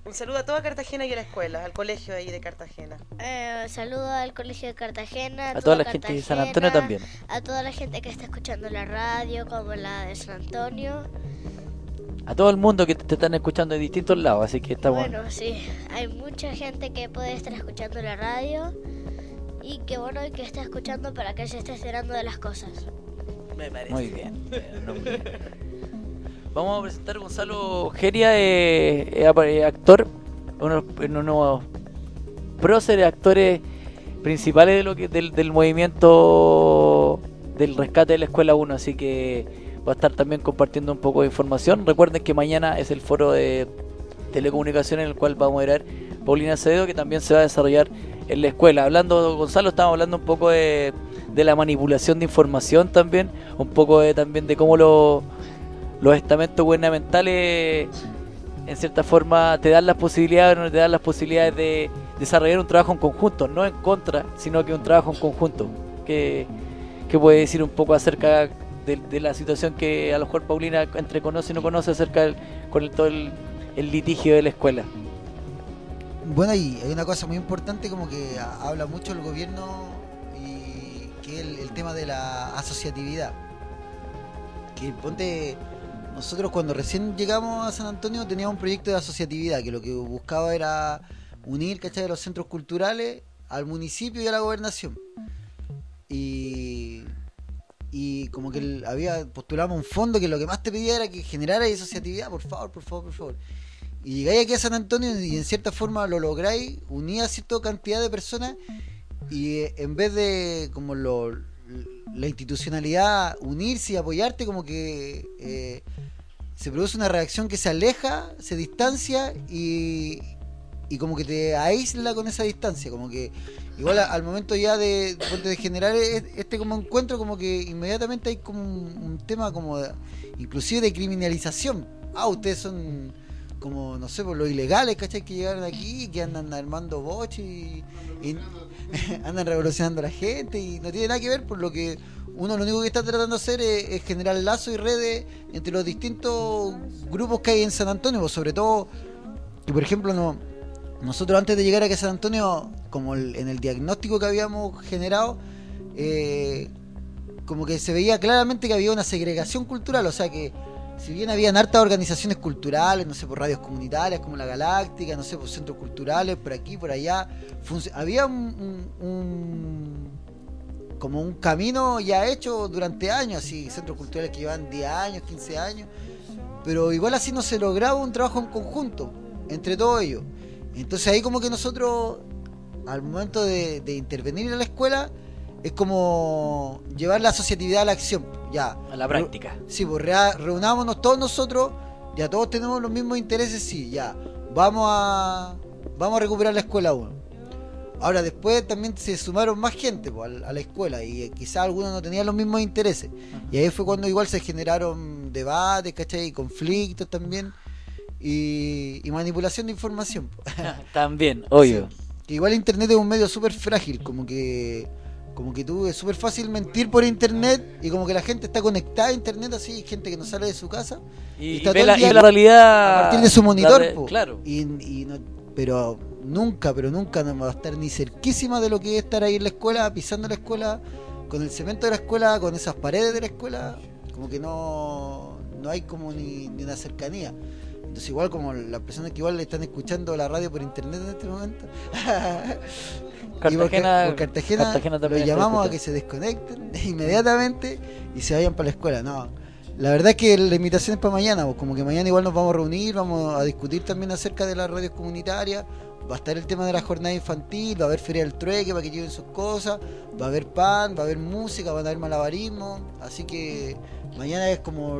Un saludo a toda Cartagena y a la escuela, al colegio ahí de Cartagena. Saludo al colegio de Cartagena, A toda la gente de San Antonio también. a toda la gente que está escuchando la radio, como la de San Antonio. A todo el mundo que te están escuchando de distintos lados, así que estamos... Bueno, sí, hay mucha gente que puede estar escuchando la radio y que bueno, y que está escuchando para que se esté enterando de las cosas. Me parece. Muy bien. Vamos a presentar a Gonzalo Geria, actor, uno de los próceres, actores principales de lo que, del movimiento del rescate de la Escuela 1, así que va a estar también compartiendo un poco de información. Recuerden que mañana es el foro de telecomunicaciones en el cual va a moderar Paulina Acevedo, que también se va a desarrollar en la escuela. Hablando, Gonzalo, estamos hablando un poco de la manipulación de información también, un poco también de cómo los estamentos gubernamentales en cierta forma te dan las posibilidades o no te dan las posibilidades de desarrollar un trabajo en conjunto, no en contra, sino que un trabajo en conjunto. ¿Qué puede decir un poco acerca de la situación que a lo mejor Paulina entre conoce y no conoce acerca con todo el litigio de la escuela? Bueno, hay una cosa muy importante como que habla mucho el gobierno, y que es el tema de la asociatividad. Que ponte, nosotros cuando recién llegamos a San Antonio teníamos un proyecto de asociatividad que lo que buscaba era unir, ¿cachai?, los centros culturales al municipio y a la gobernación. Y como que postulamos un fondo que lo que más te pedía era que generara asociatividad, por favor. Y llegáis aquí a San Antonio y en cierta forma lo lográis, unís a cierta cantidad de personas y en vez de como la institucionalidad unirse y apoyarte, como que se produce una reacción que se aleja, se distancia y como que te aísla con esa distancia, como que igual al momento ya de generar este como encuentro, como que inmediatamente hay como un tema como inclusive de criminalización. Ustedes son como, no sé, por los ilegales, ¿cachai?, que llegaron aquí, que andan armando boches y andan revolucionando a la gente, y no tiene nada que ver, por lo que uno lo único que está tratando de hacer es generar lazos y redes entre los distintos grupos que hay en San Antonio, pues sobre todo, que por ejemplo nosotros antes de llegar aquí a San Antonio, como en el diagnóstico que habíamos generado, como que se veía claramente que había una segregación cultural, o sea que si bien habían hartas organizaciones culturales, no sé, por radios comunitarias como la Galáctica, no sé, por centros culturales, por aquí, por allá, había como un camino ya hecho durante años, así, centros culturales que llevan 10 años, 15 años, pero igual así no se lograba un trabajo en conjunto entre todos ellos. Entonces ahí como que nosotros, al momento de intervenir en la escuela, es como llevar la asociatividad a la acción, ya. A la práctica. Sí, pues reunámonos todos nosotros, ya todos tenemos los mismos intereses, sí, ya. Vamos a recuperar la escuela 1. Ahora después también se sumaron más gente pues, a la escuela, y quizás algunos no tenían los mismos intereses. Y ahí fue cuando igual se generaron debates, ¿cachai? Y conflictos también. Y manipulación de información. También, obvio. Sí. Igual internet es un medio súper frágil, como que tú es súper fácil mentir por internet, y como que la gente está conectada a internet, así, gente que no sale de su casa y está ve todo el día la realidad a partir de su monitor, claro. Pero nunca no va a estar ni cerquísima de lo que es estar ahí en la escuela, pisando la escuela, con el cemento de la escuela, con esas paredes de la escuela, como que no hay como ni una cercanía. Entonces igual como las personas que igual le están escuchando la radio por internet en este momento, Cartagena los llamamos a que se desconecten inmediatamente y se vayan para la escuela. No, la verdad es que la invitación es para mañana, pues, como que mañana igual nos vamos a reunir, vamos a discutir también acerca de las radios comunitarias. Va a estar el tema de la jornada infantil, va a haber feria del trueque para que lleven sus cosas, va a haber pan, va a haber música, va a haber malabarismo, así que mañana es como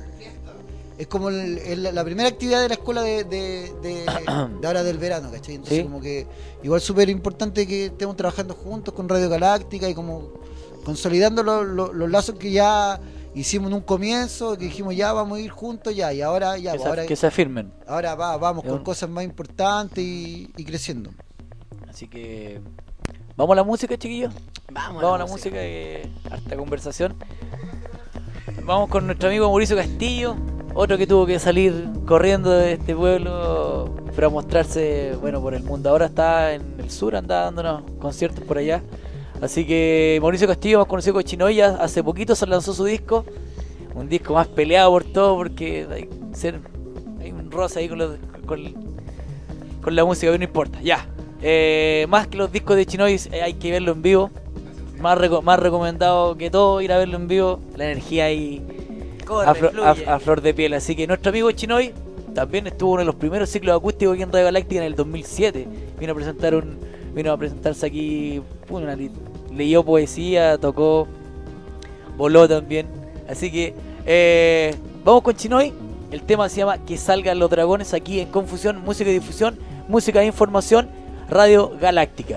la primera actividad de la escuela de ahora del verano, ¿cachai? Entonces ¿sí? Como que igual súper importante que estemos trabajando juntos con Radio Galáctica y como consolidando los lazos que ya hicimos en un comienzo, que dijimos ya vamos a ir juntos ya, y ahora ya que se afirmen. Ahora vamos con cosas más importantes y creciendo. Así que vamos a la música, chiquillos. Vamos a la música, harta conversación. Vamos con nuestro amigo Mauricio Castillo. otro que tuvo que salir corriendo de este pueblo para mostrarse, bueno, por el mundo. Ahora está en el sur, anda dándonos conciertos por allá. Así que Mauricio Castillo, más conocido como Chinoy, hace poquito se lanzó su disco. Un disco más peleado por todo, porque hay un roce ahí con la música, pero no importa. Ya. Más que los discos de Chinoy, hay que verlo en vivo. Más recomendado que todo ir a verlo en vivo. La energía ahí a flor de piel. Así que nuestro amigo Chinoy también estuvo en uno de los primeros ciclos acústicos aquí en Radio Galáctica en el 2007. Vino a presentarse aquí, leyó poesía, tocó, voló también. Así que vamos con Chinoy. El tema se llama Que Salgan los Dragones, aquí en Confusión, Música y Difusión, Música de Información, Radio Galáctica.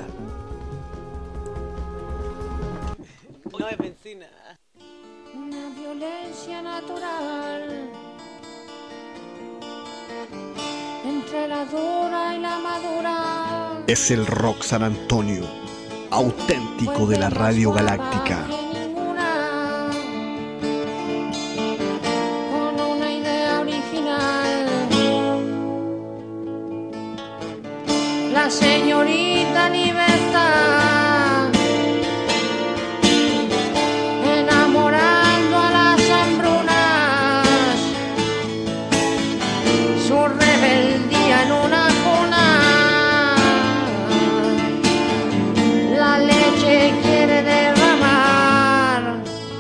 No es benzina. Una violencia natural entre la dura y la madura. Es el rock San Antonio, auténtico de la Radio Galáctica. Con una idea original. La señorita Libertad, enamorando a las hambrunas, su rebeldía en una cuna, la leche quiere derramar.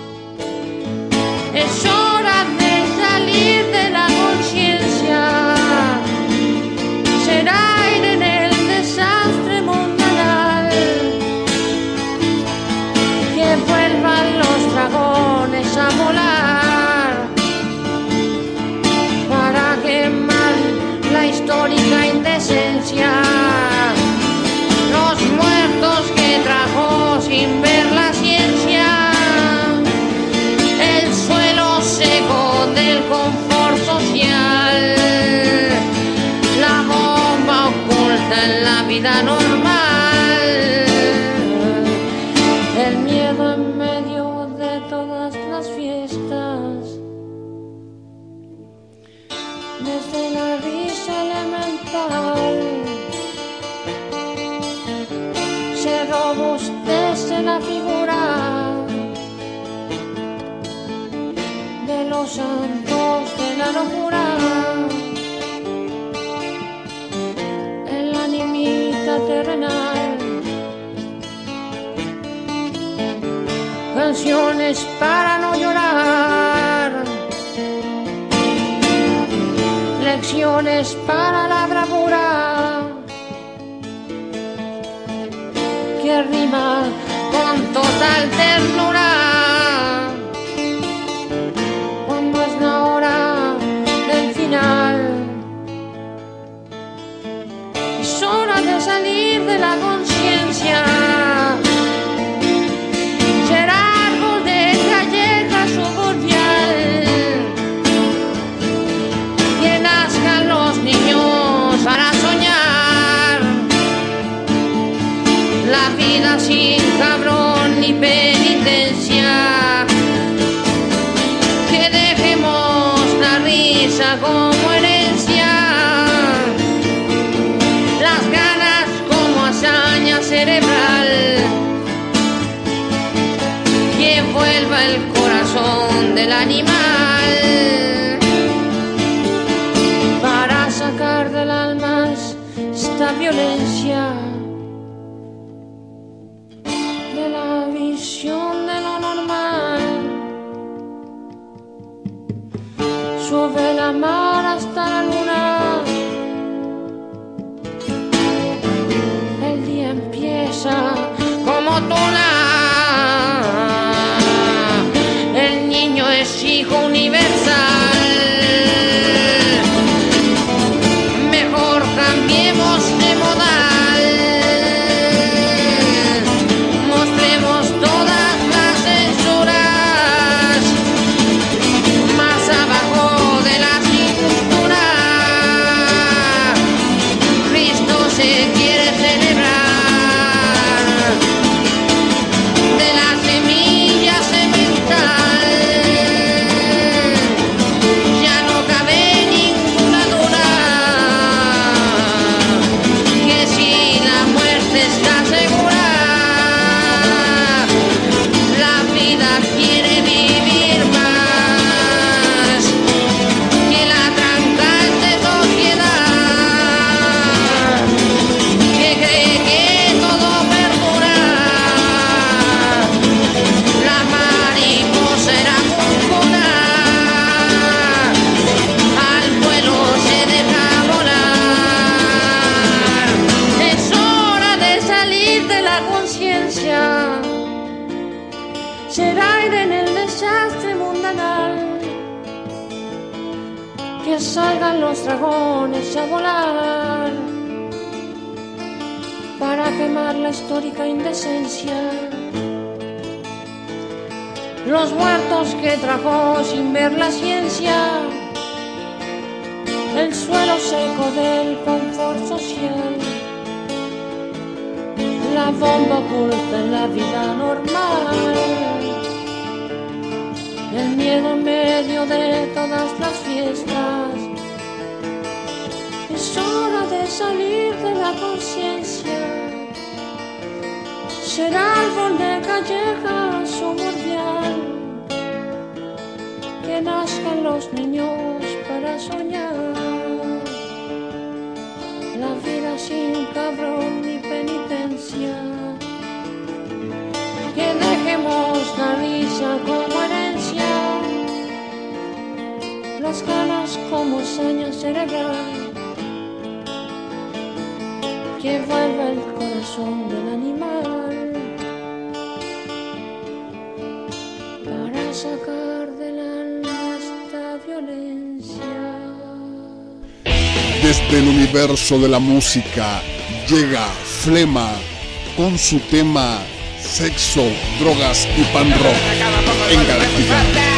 Es hora de salir de la conciencia, ser aire en el desastre mundanal, que vuelvan los dragones a volar para quemar la histórica indecencia, los muertos que trajo sin ver la ciencia, el suelo seco del confort social, la bomba oculta en la vida normal, el miedo en medio de todas las fiestas, desde la risa elemental se robustece la figura de los santos de la locura, en la animita terrenal, canciones para no llorar, lecciones para la bravura, que rima con total ternura, cuando es la hora del final. Es hora de salir de la conciencia, ser árbol de calleja suburbial, que nazcan los niños para soñar la vida sin cabrón ni penitencia, que dejemos la risa como herencia, las ganas como hazaña cerebral, que vuelva el corazón del animal para sacar del alma esta violencia, de la visión de lo normal, sobre la mar hasta la luna, el día empieza como tuna, el niño es hijo universal, mejor cambiemos de modal, mostremos todas las censuras, más abajo de las injunturas. que salgan los dragones a volar para quemar la histórica indecencia. Los muertos que trajo sin ver la ciencia, el suelo seco del confort social, la bomba oculta en la vida normal, el miedo en medio de todas las fiestas. Es hora de salir de la conciencia, ser árbol de calleja suburbial, que nazcan los niños para soñar la vida sin cabrón ni penitencia, que dejemos la risa como herencia, las ganas como saña cerebral, que vuelva el corazón del animal para sacar del alma esta violencia. Desde el universo de la música llega Flema con su tema Sexo, Drogas y Pan Rock en Galáctica.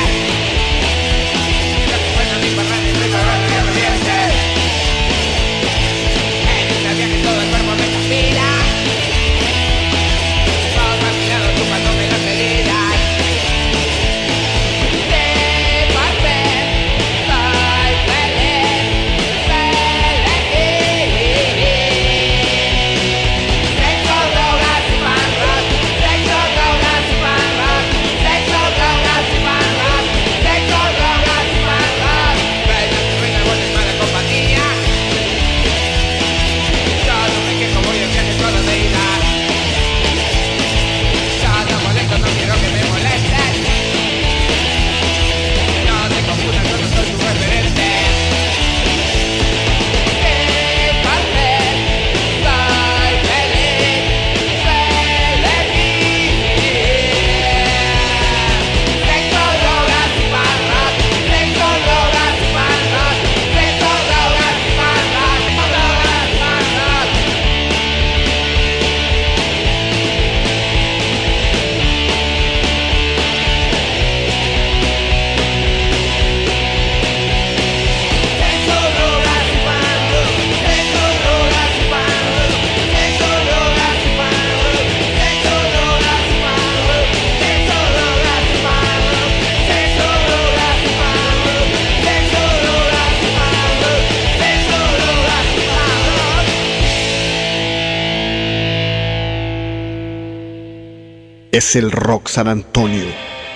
Es el rock San Antonio,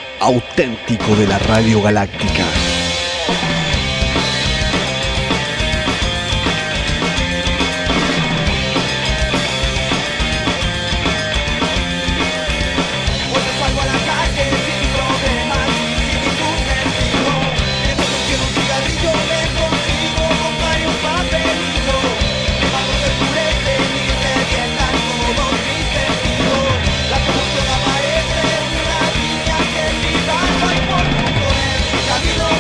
auténtico de la Radio Galáctica. Camino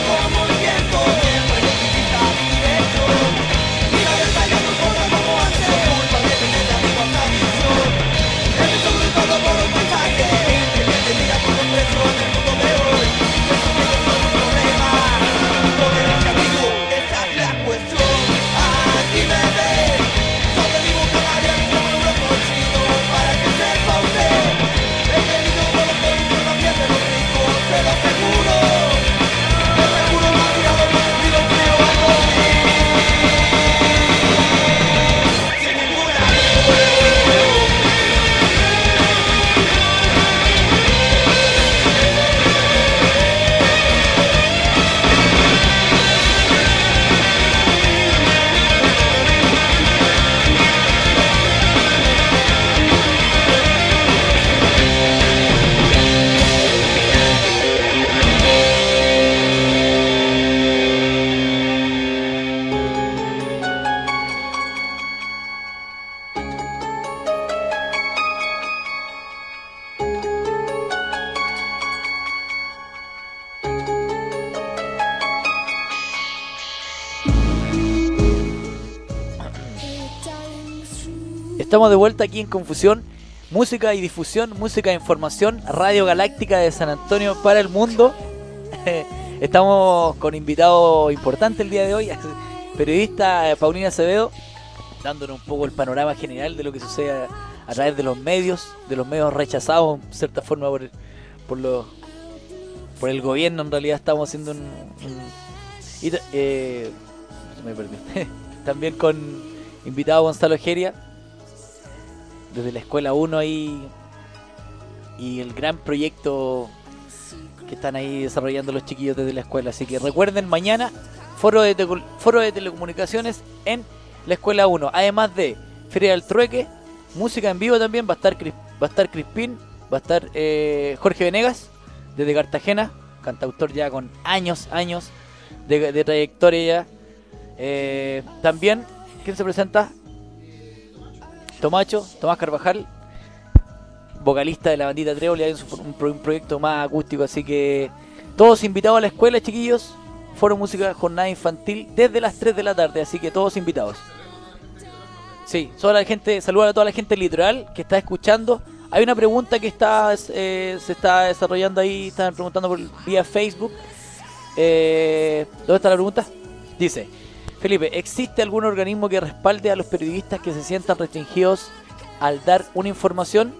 Estamos de vuelta aquí en Confusión, música y difusión, música e información, Radio Galáctica de San Antonio para el mundo. Estamos con invitado importante el día de hoy, periodista Paulina Acevedo, dándonos un poco el panorama general de lo que sucede a través de los medios rechazados, en cierta forma, por el gobierno. En realidad estamos haciendo se me perdió. También con invitado Gonzalo Geria, desde la Escuela 1 ahí, y el gran proyecto que están ahí desarrollando los chiquillos desde la escuela. Así que recuerden, mañana foro de telecomunicaciones en la Escuela 1, además de Feria del Trueque, música en vivo también. Va a estar Crispín, va a estar Jorge Venegas desde Cartagena, cantautor ya con años de trayectoria ya. También, ¿quién se presenta? Tomás Carvajal, vocalista de la bandita Trébol, y un proyecto más acústico. Así que todos invitados a la escuela, chiquillos. Foro Música, jornada infantil desde las 3 de la tarde, así que todos invitados. Sí, saludos a toda la gente litoral que está escuchando. Hay una pregunta que se está desarrollando ahí, están preguntando vía Facebook. ¿Dónde está la pregunta? Dice: Felipe, ¿existe algún organismo que respalde a los periodistas que se sientan restringidos al dar una información?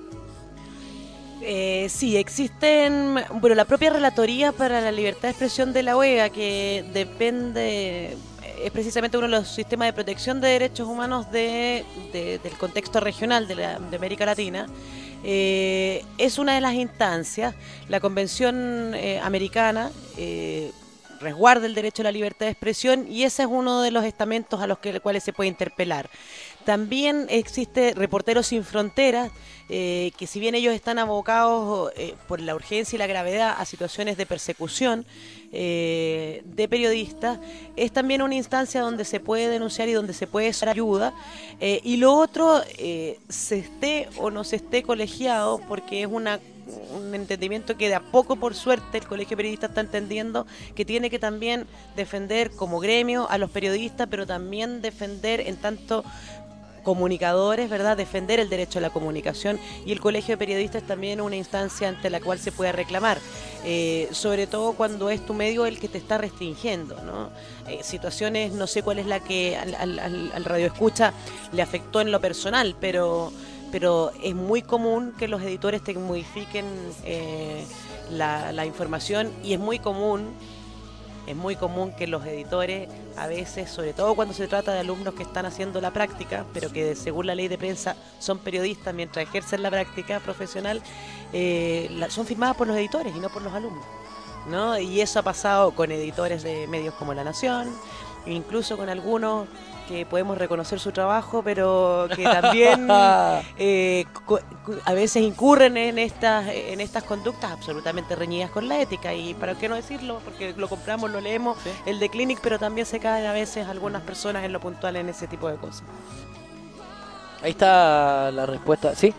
Sí, existen, bueno, la propia Relatoría para la Libertad de Expresión de la OEA, que depende, es precisamente uno de los sistemas de protección de derechos humanos del contexto regional de América Latina. Es una de las instancias. La Convención Americana resguarda el derecho a la libertad de expresión, y ese es uno de los estamentos a los cuales se puede interpelar. También existe Reporteros Sin Fronteras, que si bien ellos están abocados por la urgencia y la gravedad a situaciones de persecución de periodistas, es también una instancia donde se puede denunciar y donde se puede dar ayuda. Y lo otro, se esté o no se esté colegiado, porque es un entendimiento que de a poco, por suerte, el Colegio de Periodistas está entendiendo que tiene que también defender como gremio a los periodistas, pero también defender en tanto comunicadores, ¿verdad? Defender el derecho a la comunicación, y el Colegio de Periodistas también es una instancia ante la cual se puede reclamar, sobre todo cuando es tu medio el que te está restringiendo, ¿no? Situaciones, no sé cuál es la que al radioescucha le afectó en lo personal, pero es muy común que los editores te modifiquen la información, y es muy común que los editores, a veces, sobre todo cuando se trata de alumnos que están haciendo la práctica, pero que según la ley de prensa son periodistas mientras ejercen la práctica profesional, son firmadas por los editores y no por los alumnos, ¿no? Y eso ha pasado con editores de medios como La Nación, incluso con algunos que podemos reconocer su trabajo, pero que también a veces incurren en estas conductas absolutamente reñidas con la ética. Y para qué no decirlo, porque lo compramos, lo leemos, ¿sí? El de Clinic, pero también se caen a veces algunas personas en lo puntual en ese tipo de cosas. Ahí está la respuesta, ¿sí?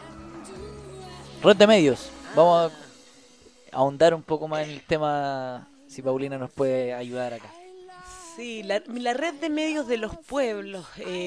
Red de medios. Vamos a ahondar un poco más en el tema, si Paulina nos puede ayudar acá. Sí, la red de medios de los pueblos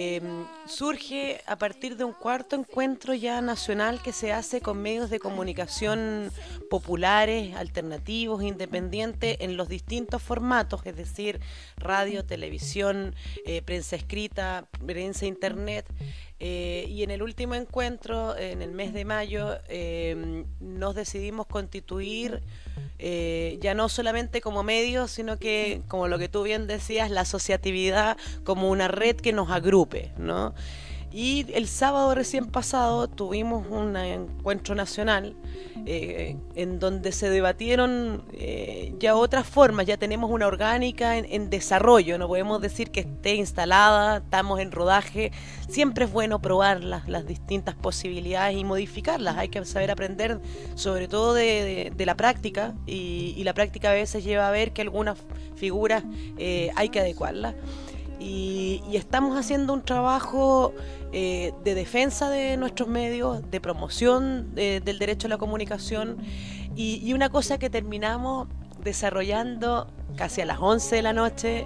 surge a partir de un cuarto encuentro ya nacional que se hace con medios de comunicación populares, alternativos, independientes, en los distintos formatos, es decir, radio, televisión, prensa escrita, prensa internet. Y en el último encuentro, en el mes de mayo, nos decidimos constituir ya no solamente como medios, sino que, como lo que tú bien decías, la asociatividad como una red que nos agrupe, ¿no? Y el sábado recién pasado tuvimos un encuentro nacional en donde se debatieron ya otras formas. Ya tenemos una orgánica en desarrollo, no podemos decir que esté instalada, estamos en rodaje. Siempre es bueno probar las distintas posibilidades y modificarlas. Hay que saber aprender sobre todo de la práctica, y la práctica a veces lleva a ver que algunas figuras hay que adecuarlas. Y estamos haciendo un trabajo de defensa de nuestros medios, de promoción del derecho a la comunicación, y una cosa que terminamos desarrollando casi a las 11 de la noche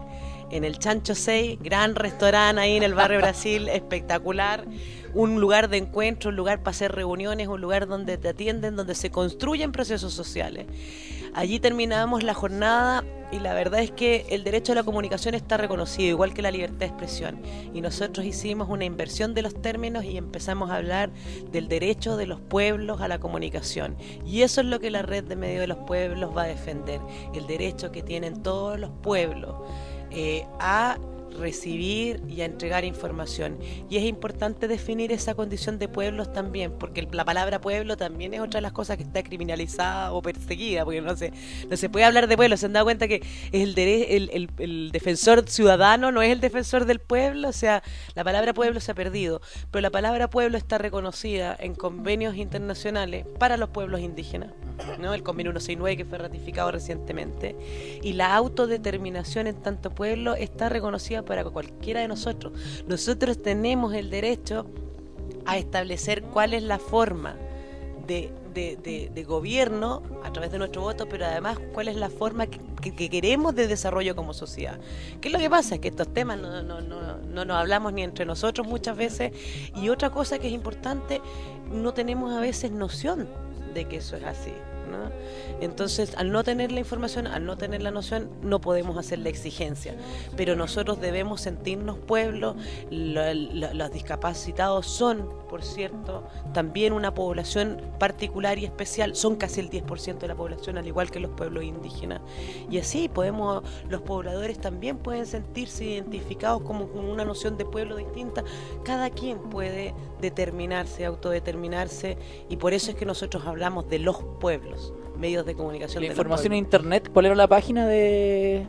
en el Chancho 6, gran restaurante ahí en el barrio Brasil, espectacular. Un lugar de encuentro, un lugar para hacer reuniones, un lugar donde te atienden, donde se construyen procesos sociales. Allí terminamos la jornada y la verdad es que el derecho a la comunicación está reconocido, igual que la libertad de expresión. Y nosotros hicimos una inversión de los términos y empezamos a hablar del derecho de los pueblos a la comunicación. Y eso es lo que la Red de Medios de los Pueblos va a defender, el derecho que tienen todos los pueblos a recibir y a entregar información. Y es importante definir esa condición de pueblos también, porque la palabra pueblo también es otra de las cosas que está criminalizada o perseguida, porque no se puede hablar de pueblo. ¿Se han dado cuenta que el defensor ciudadano no es el defensor del pueblo? O sea, la palabra pueblo se ha perdido, pero la palabra pueblo está reconocida en convenios internacionales para los pueblos indígenas, ¿no? El convenio 169 que fue ratificado recientemente, y la autodeterminación en tanto pueblo está reconocida para cualquiera de nosotros. Nosotros tenemos el derecho a establecer cuál es la forma de gobierno a través de nuestro voto, pero además cuál es la forma que queremos de desarrollo como sociedad. ¿Qué es lo que pasa? Es que estos temas no nos hablamos ni entre nosotros muchas veces, y otra cosa que es importante, no tenemos a veces noción de que eso es así, ¿no? Entonces, al no tener la información, al no tener la noción, no podemos hacer la exigencia. Pero nosotros debemos sentirnos pueblos. Los discapacitados son, por cierto, también una población particular y especial. Son casi el 10% de la población, al igual que los pueblos indígenas. Y así los pobladores también pueden sentirse identificados como con una noción de pueblo distinta. Cada quien puede determinarse, autodeterminarse, y por eso es que nosotros hablamos de los pueblos, medios de comunicación. La información en internet, ¿cuál era la página de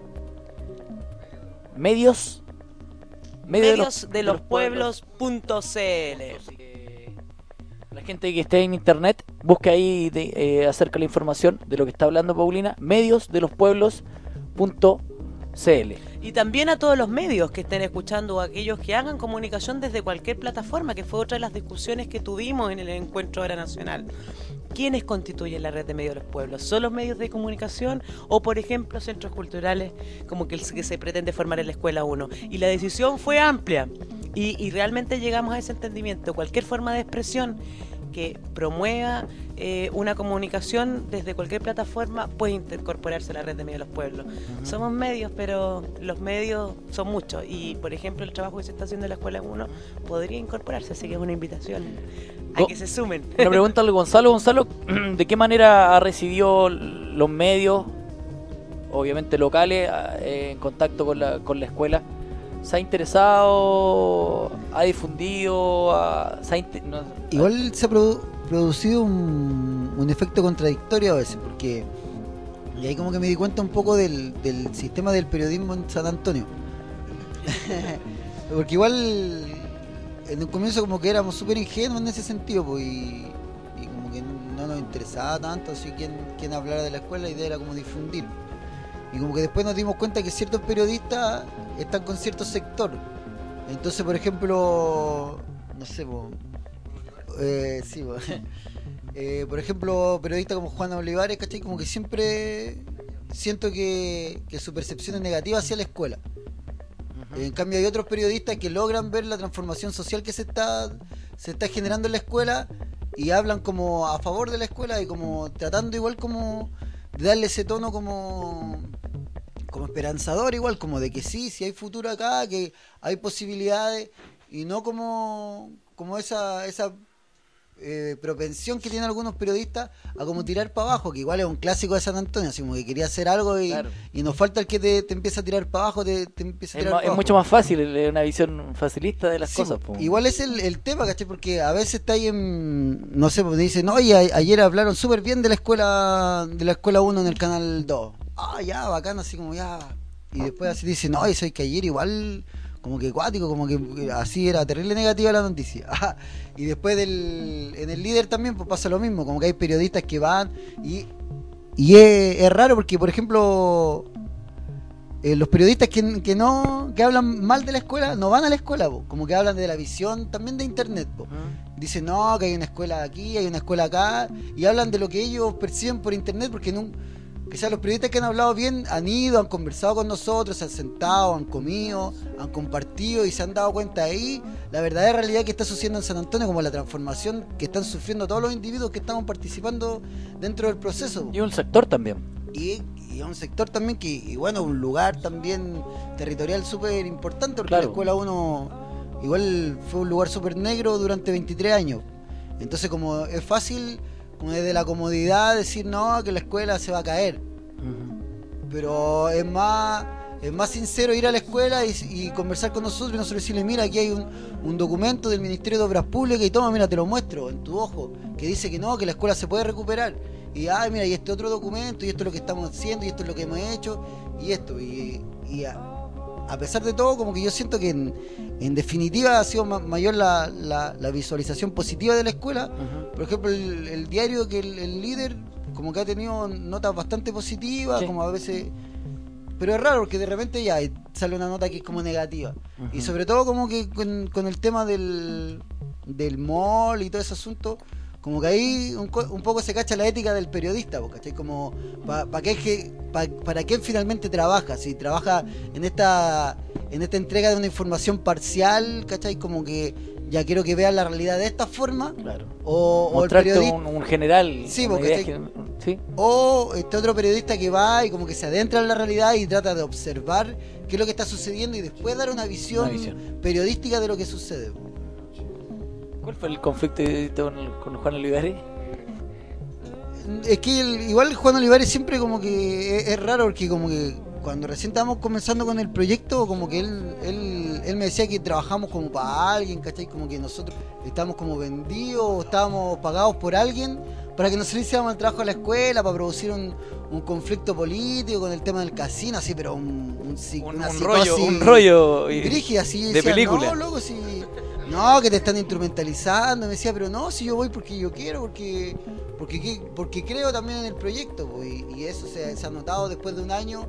medios de los pueblos.cl? La gente que esté en internet, busque ahí acerca de la información de lo que está hablando Paulina, medios de los pueblos.cl. Y también a todos los medios que estén escuchando, o aquellos que hagan comunicación desde cualquier plataforma, que fue otra de las discusiones que tuvimos en el encuentro ahora nacional. ¿Quiénes constituyen la Red de Medios de los Pueblos? ¿Son los medios de comunicación o, por ejemplo, centros culturales como que se pretende formar en la Escuela 1? Y la decisión fue amplia y realmente llegamos a ese entendimiento. Cualquier forma de expresión que promueva una comunicación desde cualquier plataforma puede incorporarse a la Red de Medios de los Pueblos. Somos medios, pero los medios son muchos, y por ejemplo el trabajo que se está haciendo en la Escuela 1 podría incorporarse, así que es una invitación a que se sumen. Una pregunta al Gonzalo. Gonzalo, ¿de qué manera ha recibido los medios, obviamente locales, en contacto con la escuela? ¿Se ha interesado? ¿Ha difundido? Igual se ha producido un efecto contradictorio a veces, porque y ahí como que me di cuenta un poco del sistema del periodismo en San Antonio. Porque igual en un comienzo como que éramos súper ingenuos en ese sentido, pues, y como que no nos interesaba tanto así quién hablara de la escuela. La idea era como difundir. Y como que después nos dimos cuenta que ciertos periodistas están con cierto sector. Entonces, por ejemplo, no sé, por ejemplo, periodistas como Juan Olivares, ¿cachai? Como que siempre siento que su percepción es negativa hacia la escuela. En cambio hay otros periodistas que logran ver la transformación social que se está generando en la escuela y hablan como a favor de la escuela y como tratando igual como de darle ese tono como esperanzador, igual como de que sí hay futuro acá, que hay posibilidades, y no como esa propensión que tienen algunos periodistas a como tirar para abajo, que igual es un clásico de San Antonio, así como que quería hacer algo y, claro, y nos falta el que te empieza a tirar para abajo, te empieza a tirar para abajo. Es mucho más fácil, es una visión facilista de las cosas. Igual es el tema, ¿cachai? Porque a veces está ahí no sé, pues dicen, oye, ayer hablaron súper bien de la escuela 1 en el canal 2. Ah, ya, bacán, así como ya. Y después así dicen, no, eso es que ayer igual como que cuático, como que así era terrible negativa la noticia. Y después en el Líder también pues pasa lo mismo, como que hay periodistas que van y es raro porque, por ejemplo, los periodistas que hablan mal de la escuela no van a la escuela, como que hablan de la visión también de internet. Dicen, no, que hay una escuela aquí, hay una escuela acá, y hablan de lo que ellos perciben por internet, porque que sea, los periodistas que han hablado bien han ido, han conversado con nosotros, se han sentado, han comido, han compartido y se han dado cuenta ahí la verdadera realidad que está sucediendo en San Antonio, como la transformación que están sufriendo todos los individuos que estamos participando dentro del proceso. Y un sector también. Y un sector también que, y bueno, un lugar también territorial súper importante, porque Claro. la escuela 1 igual fue un lugar súper negro durante 23 años. Entonces, como es fácil, como desde la comodidad, decir no, que la escuela se va a caer. Pero es más sincero ir a la escuela y conversar con nosotros y nosotros decirle, mira, aquí hay un documento del Ministerio de Obras Públicas y toma, mira, te lo muestro en tu ojo, que dice que no, que la escuela se puede recuperar. Y ay, mira, y este otro documento, y esto es lo que estamos haciendo, y esto es lo que hemos hecho, y esto. Y a pesar de todo, como que yo siento que en definitiva ha sido mayor la visualización positiva de la escuela. Por ejemplo, el diario, que el líder como que ha tenido notas bastante positivas, Sí. como a veces... Pero es raro porque de repente ya sale una nota que es como negativa. Y sobre todo como que con el tema del mall y todo ese asunto, como que ahí un poco se cacha la ética del periodista, ¿cachai? Como para qué finalmente trabaja, si trabaja en esta entrega de una información parcial, ¿cachai? Como que ya quiero que vean la realidad de esta forma, Claro. o el Mostrarte periodista, un general. Sí, una porque idea ¿sí? o este otro periodista que va y como que se adentra en la realidad y trata de observar qué es lo que está sucediendo y después dar una visión periodística de lo que sucede. ¿Cuál fue el conflicto con Juan Olivares? Es que igual Juan Olivares siempre como que es raro, porque como que cuando recién estábamos comenzando con el proyecto, como que él me decía que trabajamos como para alguien, ¿cachai? Como que nosotros estábamos como vendidos, o estábamos pagados por alguien para que nosotros hiciéramos el trabajo a la escuela, para producir un conflicto político con el tema del casino, así, pero una psicosis un rollo brígida, así, de decía, película. no, loco, si... No, que te están instrumentalizando. Me decía, pero no, si yo voy porque yo quiero, porque creo también en el proyecto, pues, y eso se ha notado después de un año,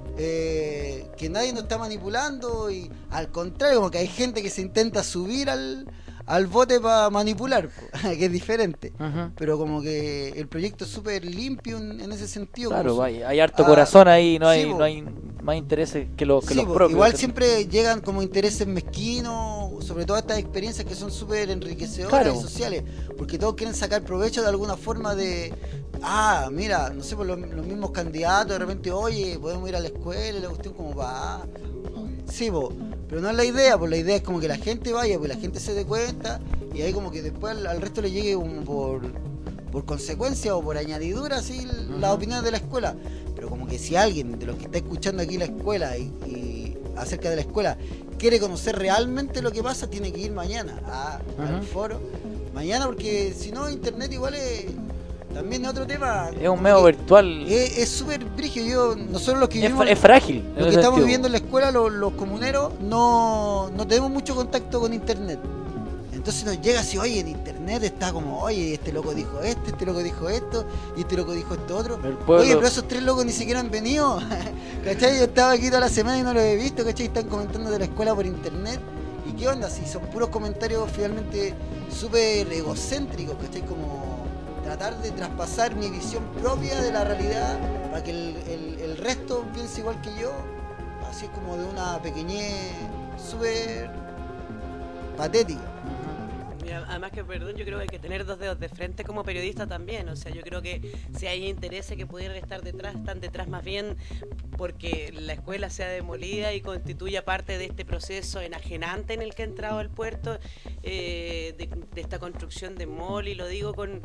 que nadie nos está manipulando, y al contrario, como que hay gente que se intenta subir al bote para manipular, pues, que es diferente. Pero como que el proyecto es súper limpio en ese sentido. Claro, como hay harto corazón ahí, no sí, hay más intereses que los sí, propios. igual siempre llegan como intereses mezquinos, sobre todo estas experiencias que son súper enriquecedoras, Claro. y sociales, porque todos quieren sacar provecho de alguna forma de, mira, no sé, por los mismos candidatos de repente, oye, podemos ir a la escuela y la cuestión como va. Sí, pero no es la idea, pues la idea es como que la gente vaya, pues la gente se dé cuenta, y ahí como que después al resto le llegue por consecuencia o por añadidura, así, las opiniones de la escuela. Pero como que si alguien de los que está escuchando aquí la escuela y acerca de la escuela quiere conocer realmente lo que pasa, tiene que ir mañana al foro. Mañana, porque si no, internet igual también es otro tema. Es un medio virtual. Es súper brígido. Nosotros los que vivimos, Es frágil. los que estamos viviendo en la escuela, los comuneros, no tenemos mucho contacto con internet. Entonces nos llega así, oye, en internet está como, oye, este loco dijo este loco dijo esto, y este loco dijo esto otro. Oye, pero esos 3 locos ni siquiera han venido. ¿Cachai? Yo estaba aquí toda la semana y no los he visto, ¿cachai? Están comentando de la escuela por internet. ¿Y qué onda? Si son puros comentarios finalmente súper egocéntricos, ¿cachai? Como tratar de traspasar mi visión propia de la realidad para que el resto piense igual que yo. Así es como de una pequeñez súper patética. Además que, perdón, yo creo que hay que tener 2 dedos de frente como periodista también. O sea, yo creo que si hay intereses que pudieran estar detrás, están detrás más bien porque la escuela sea demolida y constituya parte de este proceso enajenante en el que ha entrado el puerto, de esta construcción de mall, y lo digo con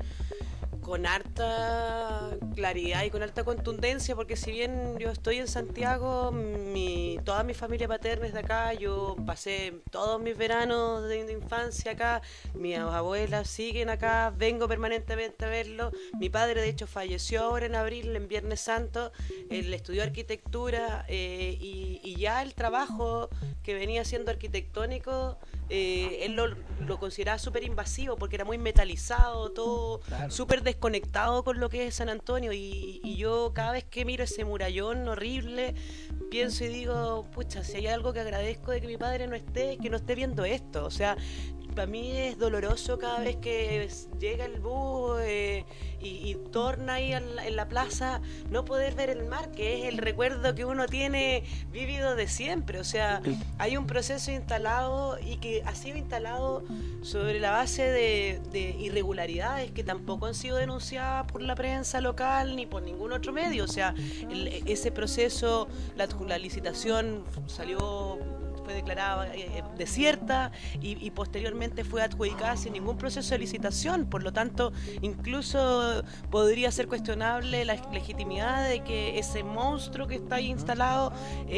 harta claridad y con harta contundencia, porque si bien yo estoy en Santiago, toda mi familia paterna es de acá, yo pasé todos mis veranos de infancia acá, mis abuelas siguen acá, vengo permanentemente a verlo, mi padre de hecho falleció ahora en abril, en Viernes Santo, él estudió arquitectura, y ya el trabajo que venía siendo arquitectónico, él lo consideraba súper invasivo porque era muy metalizado, todo súper desconectado con lo que es San Antonio, y yo cada vez que miro ese murallón horrible pienso y digo, pucha, si hay algo que agradezco de que mi padre no esté, es que no esté viendo esto. O sea, para mí es doloroso cada vez que llega el bus y torna ahí en la plaza, no poder ver el mar, que es el recuerdo que uno tiene vívido de siempre. O sea, hay un proceso instalado y que ha sido instalado sobre la base de irregularidades que tampoco han sido denunciadas por la prensa local ni por ningún otro medio. O sea, ese proceso, la licitación fue declarada desierta y posteriormente fue adjudicada sin ningún proceso de licitación. Por lo tanto, incluso podría ser cuestionable la legitimidad de que ese monstruo que está ahí instalado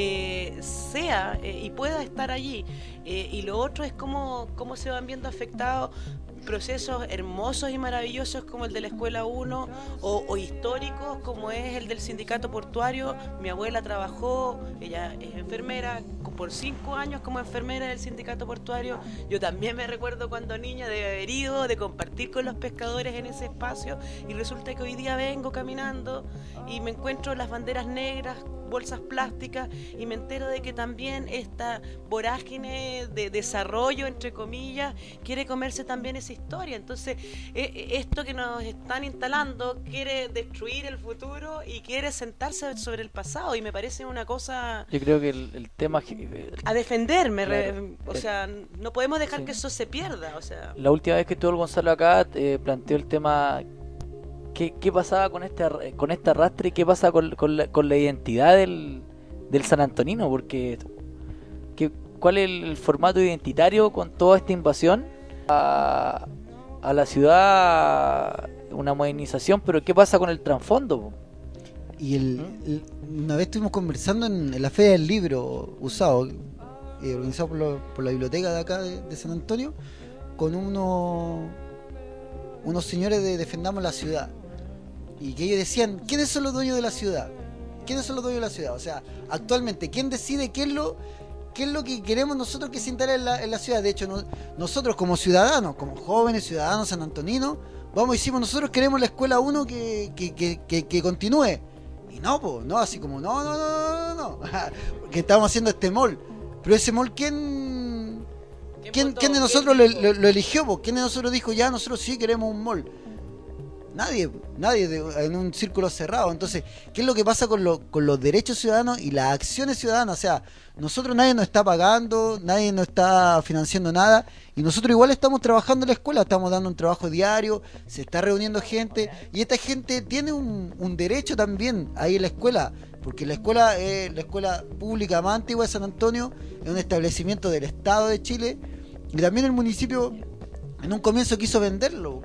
sea y pueda estar allí. Y lo otro es cómo se van viendo afectados procesos hermosos y maravillosos como el de la Escuela 1 o históricos como es el del sindicato portuario. Mi abuela trabajó, ella es enfermera, por 5 años como enfermera del sindicato portuario. Yo también me recuerdo cuando niña de haber ido, de compartir con los pescadores en ese espacio, y resulta que hoy día vengo caminando y me encuentro las banderas negras, bolsas plásticas, y me entero de que también esta vorágine de desarrollo, entre comillas, quiere comerse también esa historia. Entonces, esto que nos están instalando quiere destruir el futuro y quiere sentarse sobre el pasado, y me parece una cosa... Yo creo que el tema... a defenderme, claro. O sea, no podemos dejar que eso se pierda. O sea, la última vez que estuvo el Gonzalo acá, planteó el tema... ¿Qué pasaba con este arrastre y qué pasa con la identidad del San Antonino? Porque ¿cuál es el formato identitario con toda esta invasión a la ciudad? Una modernización, pero ¿qué pasa con el trasfondo? Y una vez estuvimos conversando en la Feria del Libro usado, organizado por la biblioteca de acá de San Antonio, con unos señores de Defendamos la Ciudad. Y que ellos decían, ¿quiénes son los dueños de la ciudad? ¿Quiénes son los dueños de la ciudad? O sea, actualmente, ¿quién decide qué es lo que queremos nosotros que se instale en la ciudad? De hecho, nosotros como ciudadanos, como jóvenes ciudadanos sanantoninos, decimos, nosotros queremos la Escuela 1 que continúe. Y no, pues, no, así como, no. Porque estamos haciendo este mall. Pero ese mall, ¿quién de nosotros lo eligió? Po? ¿Quién de nosotros dijo, ya, nosotros sí queremos un mall? Nadie en un círculo cerrado. Entonces, ¿qué es lo que pasa con los derechos ciudadanos y las acciones ciudadanas? O sea, nadie nos está pagando, nadie nos está financiando nada, y nosotros igual estamos trabajando en la escuela, estamos dando un trabajo diario, se está reuniendo gente, y esta gente tiene un derecho también ahí en la escuela, porque la escuela pública más antigua de San Antonio es un establecimiento del Estado de Chile, y también el municipio en un comienzo quiso venderlo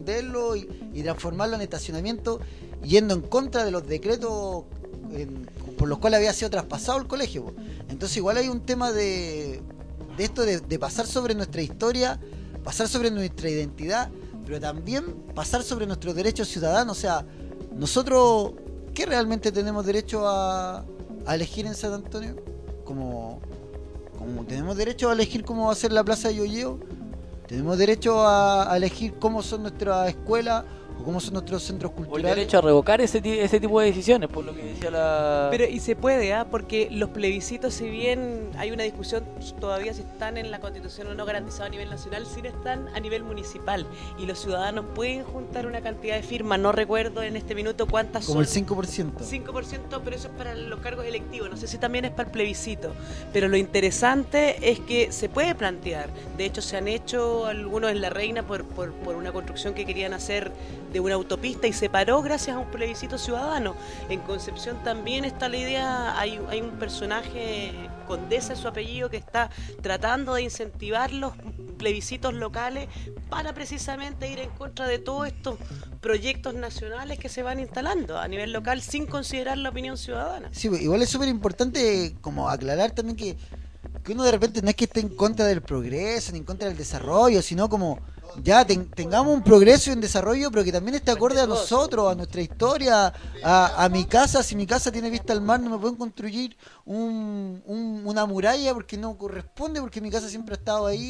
y transformarlo en estacionamiento, yendo en contra de los decretos por los cuales había sido traspasado el colegio. Entonces igual hay un tema de esto de pasar sobre nuestra historia, pasar sobre nuestra identidad, pero también pasar sobre nuestros derechos ciudadanos. O sea, nosotros, ¿qué realmente tenemos derecho a elegir en San Antonio? Como tenemos derecho a elegir cómo va a ser la Plaza de Yoyeo, tenemos derecho a elegir cómo son nuestras escuelas o cómo son nuestros centros O culturales. el derecho a revocar ese tipo de decisiones, por lo que decía la... Pero y se puede, porque los plebiscitos, si bien hay una discusión todavía si están en la Constitución o no garantizados a nivel nacional, sí están a nivel municipal, y los ciudadanos pueden juntar una cantidad de firmas, no recuerdo en este minuto cuántas Como son. el 5%. 5%, pero eso es para los cargos electivos, no sé si también es para el plebiscito. Pero lo interesante es que se puede plantear. De hecho, se han hecho algunos en La Reina por una construcción que querían hacer de una autopista, y se paró gracias a un plebiscito ciudadano. En Concepción también está la idea, hay un personaje, Condesa es su apellido, que está tratando de incentivar los plebiscitos locales para precisamente ir en contra de todos estos proyectos nacionales que se van instalando a nivel local sin considerar la opinión ciudadana. Sí, igual es súper importante como aclarar también que uno de repente no es que esté en contra del progreso ni en contra del desarrollo, sino como ya tengamos un progreso y un desarrollo, pero que también esté acorde a nosotros, a nuestra historia, a mi casa. Si mi casa tiene vista al mar, no me pueden construir una muralla porque no corresponde, porque mi casa siempre ha estado ahí,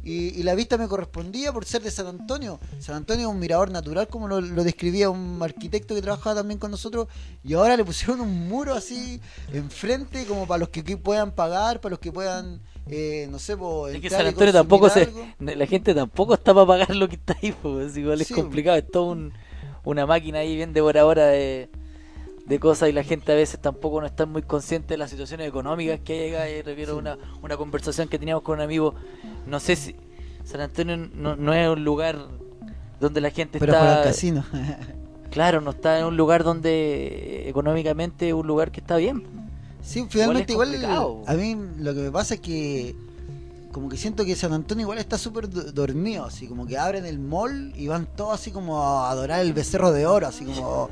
y la vista me correspondía por ser de San Antonio. San Antonio es un mirador natural, como lo describía un arquitecto que trabajaba también con nosotros, y ahora le pusieron un muro así enfrente, como para los que puedan pagar, para los que puedan, no sé, es que San Antonio tampoco la gente tampoco está para pagar lo que está ahí, pues, igual es complicado, es todo una máquina ahí bien devoradora de cosas, y la gente a veces tampoco no está muy consciente de las situaciones económicas que hay. Refiero a una conversación que teníamos con un amigo. No sé si San Antonio no es un lugar donde la gente pero está... para el casino. Claro, no está en un lugar donde económicamente es un lugar que está bien. Sí, finalmente igual a mí lo que me pasa es que como que siento que San Antonio igual está súper dormido, así como que abren el mall y van todos así como a adorar el becerro de oro, así como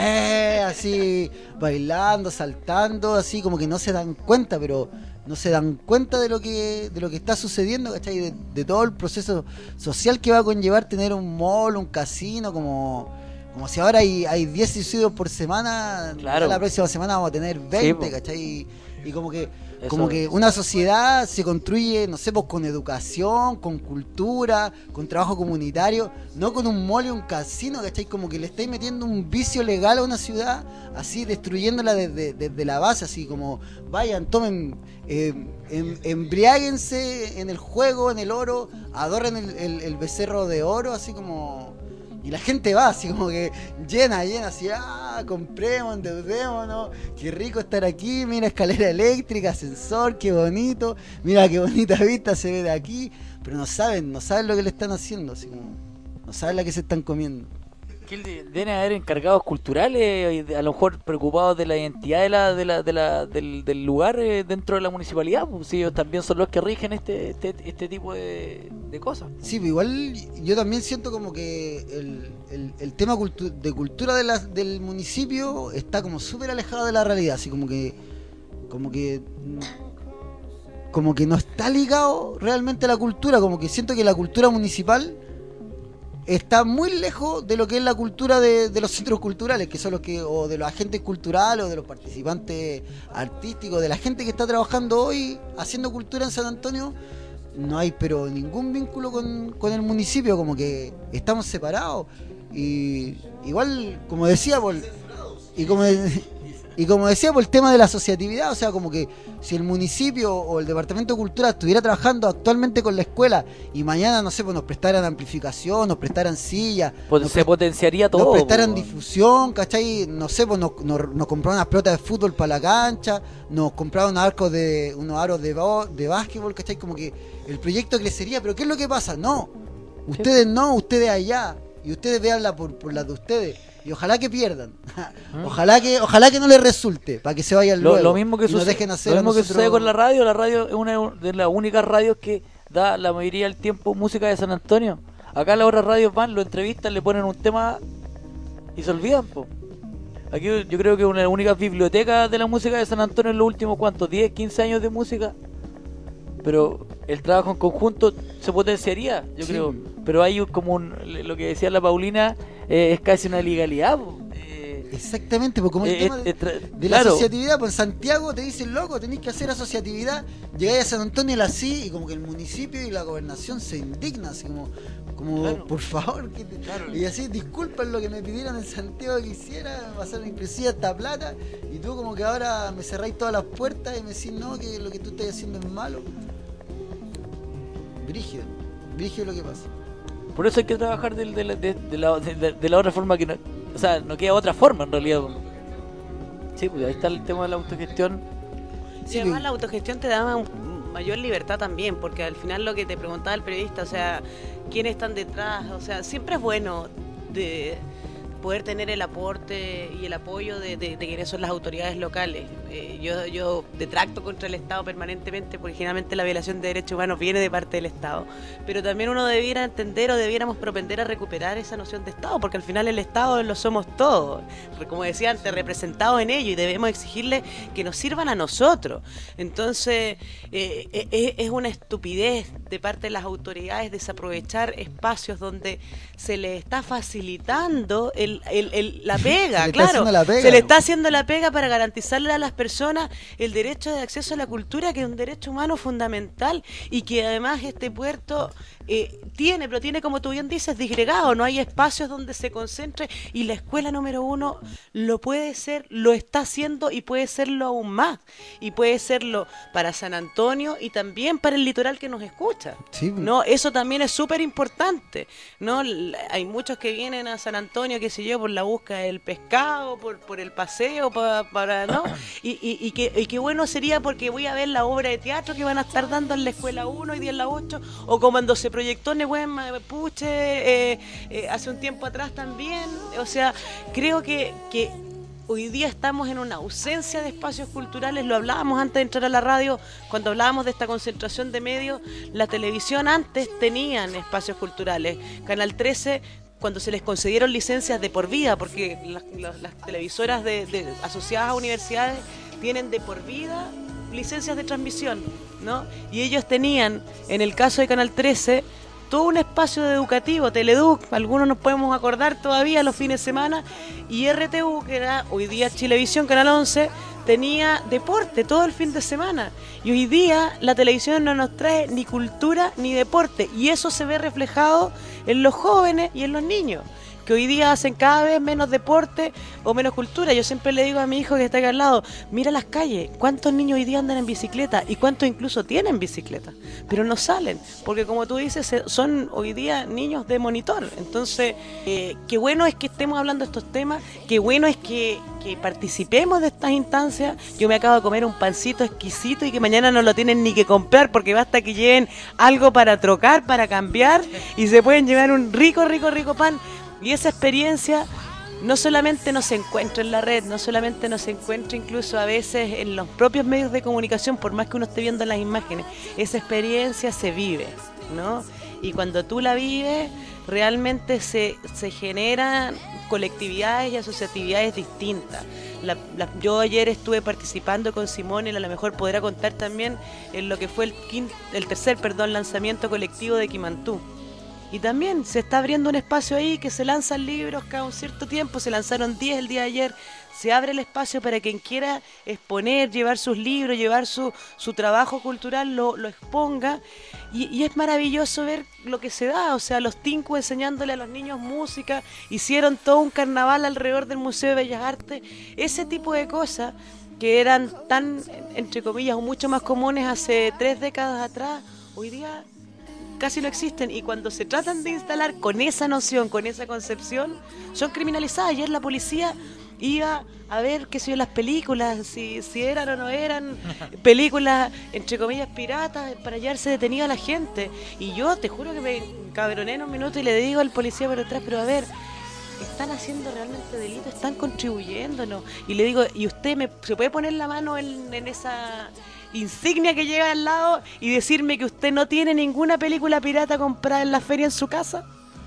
así bailando, saltando, así como que no se dan cuenta, pero no se dan cuenta de lo que está sucediendo, ¿cachai? De todo el proceso social que va a conllevar tener un mall, un casino, como si ahora hay 10 suicidios por semana, claro. La próxima semana vamos a tener 20, sí, ¿cachai? Y como que una sociedad se construye, no sé, pues con educación, con cultura, con trabajo comunitario, no con un mall y un casino, ¿cachai? Como que le estáis metiendo un vicio legal a una ciudad, así destruyéndola desde la base, así como vayan, tomen, embriáguense en el juego, en el oro, adorren el becerro de oro, así como... Y la gente va así como que llena, así, compremos, endeudémonos, qué rico estar aquí, mira, escalera eléctrica, ascensor, qué bonito, mira qué bonita vista se ve de aquí, pero no saben lo que le están haciendo, así como, no saben la que se están comiendo. Que deben haber encargados culturales, a lo mejor preocupados de la identidad del lugar dentro de la municipalidad, pues ellos también son los que rigen este tipo de cosas. Sí, pues igual yo también siento como que el tema de cultura del municipio está como súper alejado de la realidad, así como que no está ligado realmente a la cultura, como que siento que la cultura municipal está muy lejos de lo que es la cultura de los centros culturales, que son los que, o de los agentes culturales, o de los participantes artísticos, de la gente que está trabajando hoy haciendo cultura en San Antonio. No hay pero ningún vínculo con el municipio, como que estamos separados. Y igual, como decía, por el tema de la asociatividad, o sea, como que si el municipio o el Departamento de Cultura estuviera trabajando actualmente con la escuela y mañana, no sé, pues nos prestaran amplificación, nos prestaran sillas, se potenciaría todo. Nos prestaran difusión, ¿cachai? No sé, pues nos compraron unas pelotas de fútbol para la cancha, nos compraron unos aros de básquetbol, ¿cachai? Como que el proyecto crecería, pero ¿qué es lo que pasa? No, ustedes no, ustedes allá, y ustedes veanla por las de ustedes. Y ojalá que pierdan. Ojalá que no les resulte, para que se vayan luego. Lo mismo que sucede con la radio. La radio es una de las únicas radios que da la mayoría del tiempo música de San Antonio. Acá las otras radios van, lo entrevistan, le ponen un tema y se olvidan, po. Aquí yo creo que una de las únicas bibliotecas de la música de San Antonio en los últimos, ¿cuántos? 10, 15 años de música. Pero el trabajo en conjunto se potenciaría, yo creo. Pero hay como lo que decía la Paulina, es casi una legalidad. Exactamente, porque como el tema de la asociatividad, pues en Santiago te dicen, loco, tenéis que hacer asociatividad, llegáis a San Antonio así, y como que el municipio y la gobernación se indignan, así como claro, por favor, y así, disculpen lo que me pidieron en Santiago que hiciera, pasaron inclusive esta plata, y tú como que ahora me cerráis todas las puertas y me decís, no, que lo que tú estás haciendo es malo. Brígido lo que pasa. Por eso hay que trabajar de la otra forma que no, o sea, no queda otra forma en realidad. Sí, pues ahí está el tema de la autogestión. Sí, además la autogestión te da mayor libertad también, porque al final lo que te preguntaba el periodista, o sea, quiénes están detrás, o sea, siempre es bueno de poder tener el aporte y el apoyo de quienes son las autoridades locales. Yo detracto contra el Estado permanentemente, porque generalmente la violación de derechos humanos viene de parte del Estado, pero también uno debiera entender o debiéramos propender a recuperar esa noción de Estado, porque al final el Estado lo somos todos, como decía antes, representados en ello, y debemos exigirle que nos sirvan a nosotros. Entonces es una estupidez de parte de las autoridades desaprovechar espacios donde se les está facilitando el la pega, Se le está claro. haciendo la pega. Se le está haciendo la pega para garantizarle a las personas el derecho de acceso a la cultura, que es un derecho humano fundamental y que además este puerto tiene, pero tiene, como tú bien dices, disgregado, no hay espacios donde se concentre, y la escuela número 1 lo puede ser, lo está haciendo y puede serlo aún más, y puede serlo para San Antonio y también para el litoral que nos escucha. Sí. No, eso también es súper importante, ¿no? Hay muchos que vienen a San Antonio, qué sé yo, por la búsqueda del pescado, por el paseo, para ¿no? Y qué bueno sería, porque voy a ver la obra de teatro que van a estar dando en la escuela 1 y en la 8, o como cuando se proyectó Nehuen Mapuche hace un tiempo atrás también. O sea, creo que hoy día estamos en una ausencia de espacios culturales. Lo hablábamos antes de entrar a la radio, cuando hablábamos de esta concentración de medios. La televisión antes tenían espacios culturales. Canal 13, cuando se les concedieron licencias de por vida, porque las televisoras asociadas a universidades tienen de por vida licencias de transmisión, ¿no? Y ellos tenían, en el caso de Canal 13, todo un espacio educativo, Teleduc, algunos nos podemos acordar todavía los fines de semana, y RTU, que era hoy día Chilevisión, Canal 11, tenía deporte todo el fin de semana. Y hoy día la televisión no nos trae ni cultura ni deporte, y eso se ve reflejado en los jóvenes y en los niños, que hoy día hacen cada vez menos deporte o menos cultura. Yo siempre le digo a mi hijo que está acá al lado, mira las calles, ¿cuántos niños hoy día andan en bicicleta? Y cuántos incluso tienen bicicleta, pero no salen, porque como tú dices, son hoy día niños de monitor. Entonces, qué bueno es que estemos hablando de estos temas, qué bueno es que participemos de estas instancias. Yo me acabo de comer un pancito exquisito y que mañana no lo tienen ni que comprar, porque basta que lleven algo para trocar, para cambiar, y se pueden llevar un rico pan. Y esa experiencia no solamente nos encuentra en la red, no solamente nos encuentra incluso a veces en los propios medios de comunicación, por más que uno esté viendo las imágenes, esa experiencia se vive, ¿no? Y cuando tú la vives, realmente se generan colectividades y asociatividades distintas. Yo ayer estuve participando con Simón, y a lo mejor podrá contar también en lo que fue el tercer lanzamiento colectivo de Quimantú. Y también se está abriendo un espacio ahí, que se lanzan libros cada un cierto tiempo, se lanzaron 10 el día de ayer, se abre el espacio para quien quiera exponer, llevar sus libros, llevar su trabajo cultural, lo exponga, y es maravilloso ver lo que se da. O sea, los Tinku enseñándole a los niños música, hicieron todo un carnaval alrededor del Museo de Bellas Artes, ese tipo de cosas que eran tan, entre comillas, o mucho más comunes hace 3 décadas atrás, hoy día casi no existen, y cuando se tratan de instalar con esa noción, con esa concepción, son criminalizadas. Ayer la policía iba a ver, qué sé yo, las películas, si eran o no eran películas, entre comillas, piratas, para llevarse detenido a la gente. Y yo te juro que me cabroné en un minuto y le digo al policía por detrás, pero a ver, ¿están haciendo realmente delito? ¿Están contribuyéndonos? Y le digo, ¿y usted se puede poner la mano en esa insignia que llega al lado y decirme que usted no tiene ninguna película pirata comprada en la feria en su casa?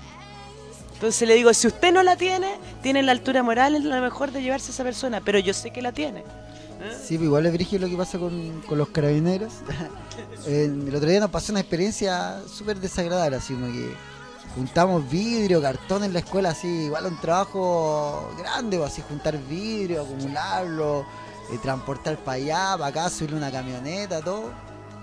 Entonces le digo, si usted no la tiene la altura moral, es lo mejor de llevarse a esa persona, pero yo sé que la tiene. Sí, pues igual es brígido lo que pasa con los carabineros. El otro día nos pasó una experiencia súper desagradable, así como que juntamos vidrio, cartón en la escuela, así, igual un trabajo grande, pues, así, juntar vidrio, acumularlo, transportar para allá, para acá, subirle una camioneta, todo.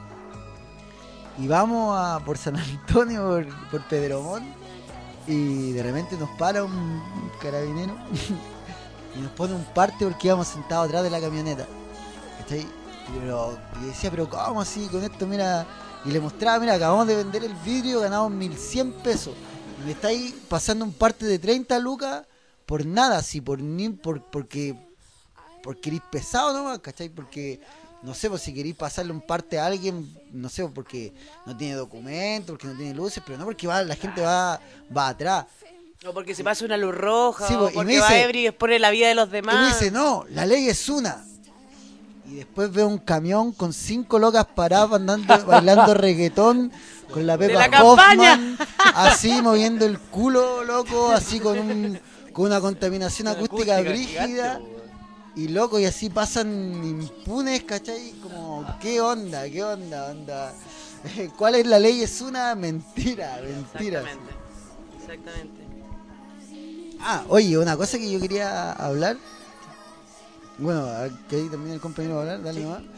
Y vamos por San Antonio, por Pedromón, y de repente nos para un carabinero y nos pone un parte porque íbamos sentados atrás de la camioneta. ¿Cachai? Y decía, pero ¿cómo así con esto? Mira, y le mostraba, mira, acabamos de vender el vidrio, ganamos 1.100 pesos. Y me está ahí pasando un parte de 30 lucas por nada, así, porque eres pesado nomás, ¿cachai? Porque, no sé, pues si queréis pasarle un parte a alguien, no sé, porque no tiene documento, porque no tiene luces, pero no porque la gente va atrás. O porque se pasa una luz roja, sí, o porque va ebrio y expone la vida de los demás. Y me dice, no, la ley es una. Y después veo un camión con 5 locas paradas bailando reggaetón con la Pepa Hoffman, así moviendo el culo, loco, así con una contaminación acústica brígida. Gigante, y loco, y así pasan impunes, ¿cachai? Como, ¿qué onda? ¿Cuál es la ley? Es una mentira. Exactamente. Oye, una cosa que yo quería hablar. Bueno, que ahí también el compañero va a hablar, dale nomás.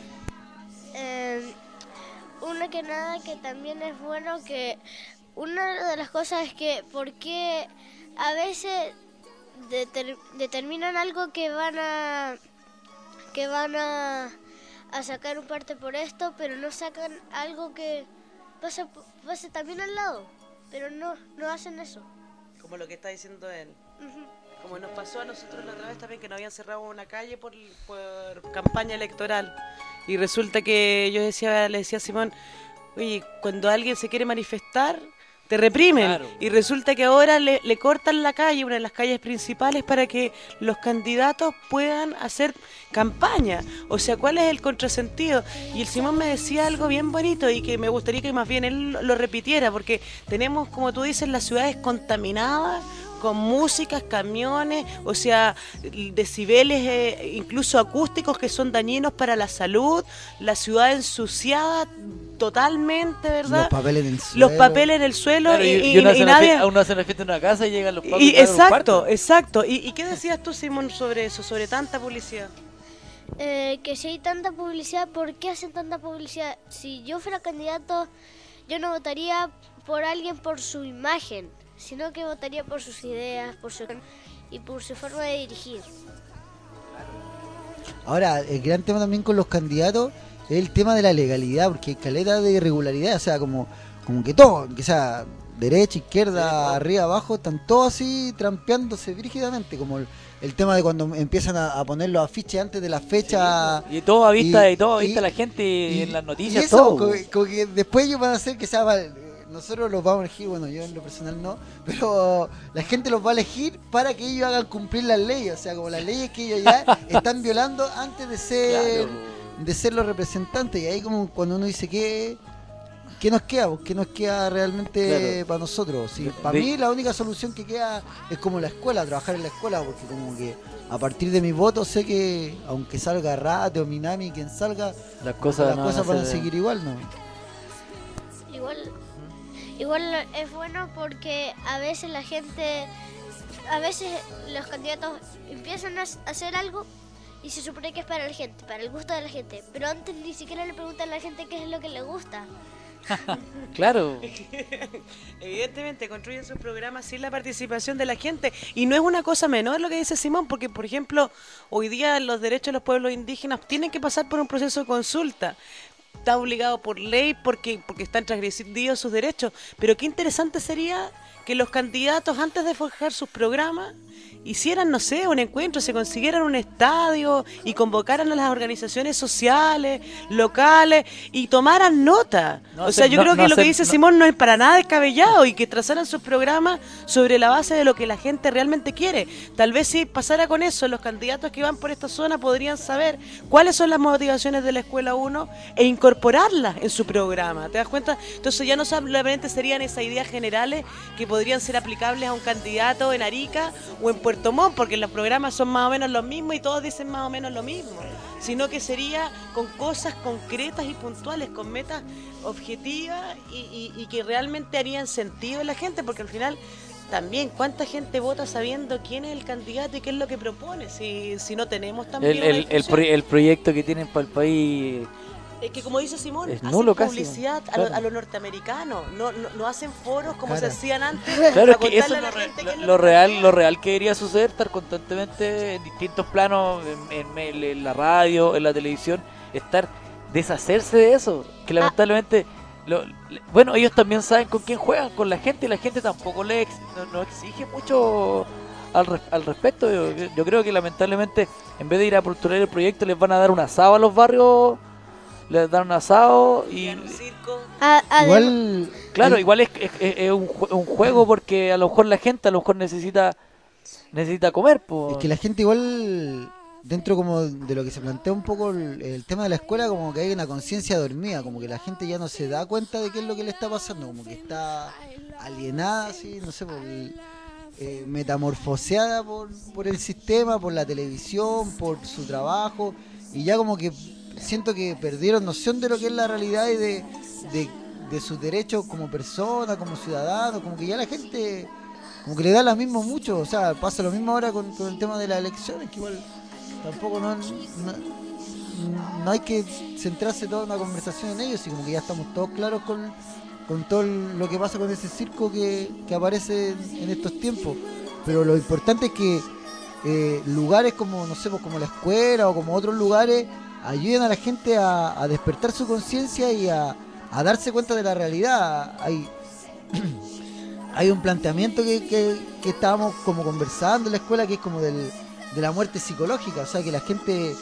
Una que nada que también es bueno que una de las cosas es que porque a veces determinan algo que van a sacar un parte por esto, pero no sacan algo que pasa también al lado, pero no hacen eso. Como lo que está diciendo él. Ujú. Como nos pasó a nosotros la otra vez también, que nos habían cerrado una calle por campaña electoral. Y resulta que yo le decía a Simón, oye, cuando alguien se quiere manifestar, te reprimen. Claro. Y resulta que ahora le cortan la calle, una de las calles principales, para que los candidatos puedan hacer campaña. O sea, ¿cuál es el contrasentido? Y el Simón me decía algo bien bonito y que me gustaría que más bien él lo repitiera, porque tenemos, como tú dices, las ciudades contaminadas, con músicas, camiones, o sea, decibeles incluso acústicos que son dañinos para la salud, la ciudad ensuciada totalmente, ¿verdad? Los papeles en el suelo. Los papeles en el suelo. Claro, y uno hace la fiesta en una casa y llegan los papás. Exacto. ¿Y qué decías tú, Simón, sobre eso, sobre tanta publicidad? Que si hay tanta publicidad, ¿por qué hacen tanta publicidad? Si yo fuera candidato, yo no votaría por alguien por su imagen, sino que votaría por sus ideas, y por su forma de dirigir. Ahora, el gran tema también con los candidatos es el tema de la legalidad, porque hay caleta de irregularidad, o sea, como que todo, que sea derecha, izquierda, arriba, abajo, están todos así trampeándose brígidamente, como el tema de cuando empiezan a poner los afiches antes de la fecha. Sí, y todo a vista, la gente y en las noticias, y eso, todo. como que después ellos van a hacer que sea... Nosotros los vamos a elegir, bueno, yo en lo personal no, pero la gente los va a elegir para que ellos hagan cumplir las leyes, o sea, como las leyes que ellos ya están violando antes de ser los representantes. Y ahí como cuando uno dice ¿qué nos queda? ¿Qué nos queda realmente para nosotros? Sí, para mí la única solución que queda es como la escuela, trabajar en la escuela, porque como que a partir de mi voto sé que aunque salga Rate o Minami, quien salga, las cosas van a seguir igual, ¿no? Igual es bueno porque a veces los candidatos empiezan a hacer algo y se supone que es para la gente, para el gusto de la gente, pero antes ni siquiera le preguntan a la gente qué es lo que le gusta. Claro. Evidentemente construyen sus programas sin la participación de la gente, y no es una cosa menor lo que dice Simón, porque por ejemplo hoy día los derechos de los pueblos indígenas tienen que pasar por un proceso de consulta. Está obligado por ley porque están transgredidos sus derechos, pero qué interesante sería que los candidatos antes de forjar sus programas hicieran, no sé, un encuentro, se consiguieran un estadio y convocaran a las organizaciones sociales, locales y tomaran nota. Yo creo que lo que dice Simón no es para nada descabellado, y que trazaran sus programas sobre la base de lo que la gente realmente quiere. Tal vez si pasara con eso, los candidatos que van por esta zona podrían saber cuáles son las motivaciones de la Escuela 1 e incorporarlas en su programa. ¿Te das cuenta? Entonces ya no solamente serían esas ideas generales que podrían ser aplicables a un candidato en Arica o en Puerto Montt, porque los programas son más o menos los mismos y todos dicen más o menos lo mismo, sino que sería con cosas concretas y puntuales, con metas objetivas y que realmente harían sentido en la gente, porque al final también cuánta gente vota sabiendo quién es el candidato y qué es lo que propone, si no tenemos también el proyecto que tienen para el país. Es que como dice Simón, hacen publicidad a los norteamericanos, no hacen foros como se hacían antes. Claro, es que eso es lo real que debería suceder, estar constantemente en distintos planos, en la radio, en la televisión, deshacerse de eso, que lamentablemente, bueno, ellos también saben con quién juegan, con la gente, y la gente tampoco no exige mucho al respecto. Yo creo que lamentablemente, en vez de ir a postular el proyecto, les van a dar un asado a los barrios. Les dan un asado y un circo. Igual, claro, igual es un juego, porque a lo mejor la gente necesita comer, pues. Es que la gente igual, dentro como de lo que se plantea un poco el tema de la escuela, como que hay una conciencia dormida, como que la gente ya no se da cuenta de qué es lo que le está pasando, como que está alienada, así, no sé, metamorfoseada por el sistema, por la televisión, por su trabajo, y ya como que siento que perdieron noción de lo que es la realidad y de sus derechos como persona, como ciudadano, como que ya la gente como que le da lo mismo mucho, o sea, pasa lo mismo ahora con el tema de las elecciones, que igual tampoco no hay que centrarse toda una conversación en ellos, y como que ya estamos todos claros con todo lo que pasa con ese circo que aparece en estos tiempos. Pero lo importante es que lugares como, no sé, pues como la escuela o como otros lugares ayuden a la gente a despertar su conciencia y a darse cuenta de la realidad. Hay un planteamiento que estábamos como conversando en la escuela, que es como de la muerte psicológica, o sea, que la gente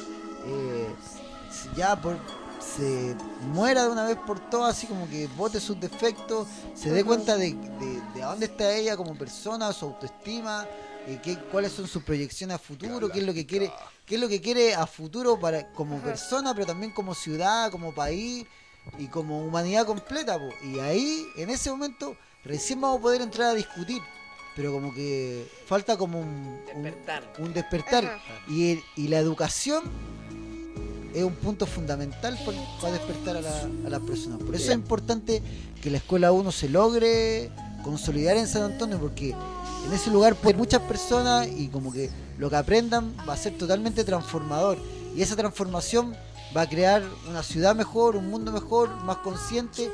se muera de una vez por todas, así como que bote sus defectos, se dé cuenta de dónde está ella como persona, su autoestima, cuáles son sus proyecciones a futuro, qué es lo que quiere a futuro como persona, pero también como ciudad, como país y como humanidad completa, po. Y ahí, en ese momento, recién vamos a poder entrar a discutir, pero como que falta como un despertar. Y la educación es un punto fundamental para despertar a las personas. Por eso es importante que la Escuela 1 se logre consolidar en San Antonio, porque en ese lugar pueden muchas personas y como que lo que aprendan va a ser totalmente transformador, y esa transformación va a crear una ciudad mejor, un mundo mejor, más consciente.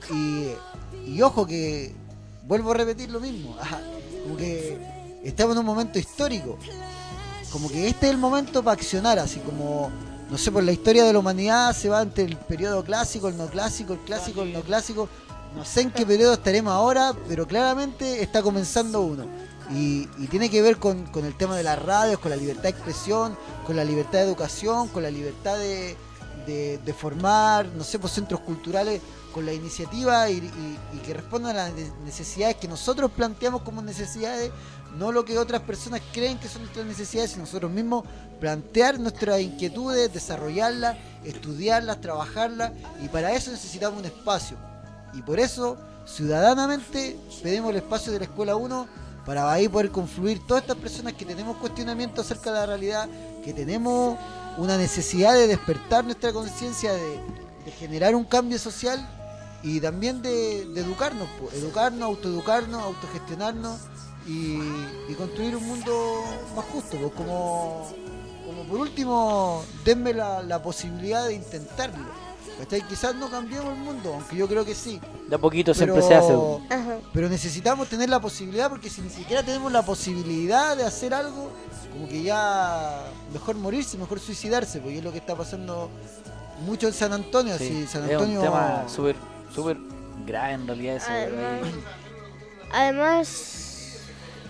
Y ojo, que vuelvo a repetir lo mismo, como que estamos en un momento histórico, como que este es el momento para accionar, así como, no sé, por la historia de la humanidad se va entre el periodo clásico, el no clásico, el clásico, el no clásico. No sé en qué periodo estaremos ahora, pero claramente está comenzando uno. Y tiene que ver con el tema de las radios, con la libertad de expresión, con la libertad de educación, con la libertad de formar, no sé, pues centros culturales, con la iniciativa y que respondan a las necesidades que nosotros planteamos como necesidades, no lo que otras personas creen que son nuestras necesidades, sino nosotros mismos plantear nuestras inquietudes, desarrollarlas, estudiarlas, trabajarlas, y para eso necesitamos un espacio. Y por eso, ciudadanamente, pedimos el espacio de la Escuela 1 para ahí poder confluir todas estas personas que tenemos cuestionamientos acerca de la realidad, que tenemos una necesidad de despertar nuestra conciencia, de generar un cambio social y también de educarnos, autoeducarnos, autogestionarnos y construir un mundo más justo, pues, como por último, denme la posibilidad de intentarlo. ¿Cachai? Quizás no cambiemos el mundo, aunque yo creo que sí. De a poquito siempre se hace. Pero necesitamos tener la posibilidad, porque si ni siquiera tenemos la posibilidad de hacer algo, como que ya mejor morirse, mejor suicidarse, porque es lo que está pasando mucho en San Antonio. Sí, sí, San Antonio es un tema súper grave en realidad eso. Además,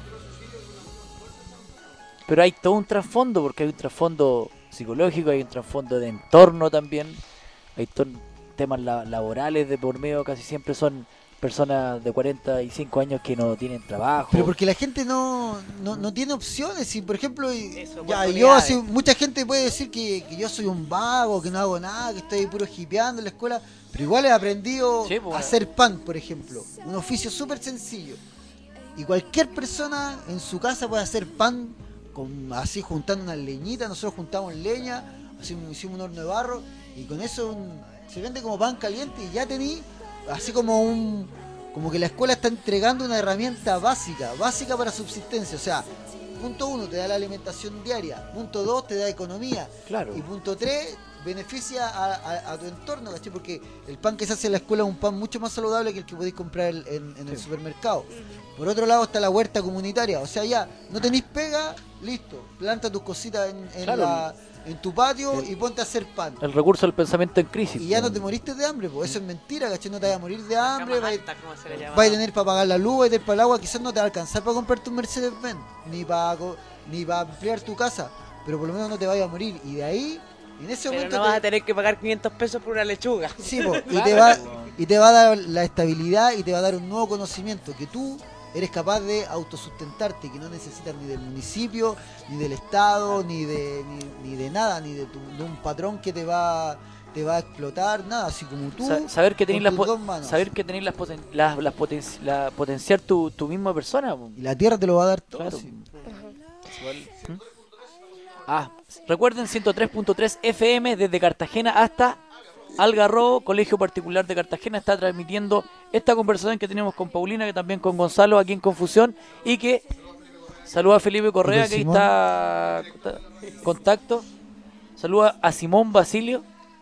pero hay todo un trasfondo, porque hay un trasfondo psicológico, hay un trasfondo de entorno también. Hay temas laborales de por medio, casi siempre son personas de 45 años que no tienen trabajo. Pero porque la gente no tiene opciones. Y por ejemplo, mucha gente puede decir que yo soy un vago, que no hago nada, que estoy puro hipeando en la escuela, pero igual he aprendido a hacer pan, por ejemplo, un oficio súper sencillo, y cualquier persona en su casa puede hacer pan así juntando unas leñitas. Nosotros juntamos leña, hicimos un horno de barro, y con eso se vende como pan caliente, y ya tení así como que la escuela está entregando una herramienta básica para subsistencia. O sea, punto 1 te da la alimentación diaria, punto 2 te da economía, claro, y punto 3 beneficia a tu entorno, ¿cachai? Porque el pan que se hace en la escuela es un pan mucho más saludable que el que podéis comprar en el supermercado. Por otro lado está la huerta comunitaria, o sea, ya no tenéis pega, listo, planta tus cositas en tu patio y ponte a hacer pan. El recurso del pensamiento en crisis. Y ya no te moriste de hambre, pues eso es mentira, ¿cachai? No te vas a morir de hambre, vas a tener para pagar la luz, vas a tener para el agua, quizás no te va a alcanzar para comprarte un Mercedes-Benz, ni para ampliar tu casa, pero por lo menos no te vayas a morir. Y de ahí, en ese momento... no vas a tener que pagar 500 pesos por una lechuga. Sí, pues, y te va a dar la estabilidad y te va a dar un nuevo conocimiento, que tú eres capaz de autosustentarte, que no necesitas ni del municipio, ni del Estado, ni de nada, ni de un patrón que te va a explotar, nada, así como tú. Saber que tenés potenciar tu misma persona. Y la tierra te lo va a dar todo. Claro. Sí. Recuerden 103.3 FM desde Cartagena hasta Algarrobo, Colegio Particular de Cartagena, está transmitiendo esta conversación que tenemos con Paulina, que también con Gonzalo aquí en Confusión, y que saluda a Felipe Correa, que ahí está contacto. Saluda a Simón Basilio,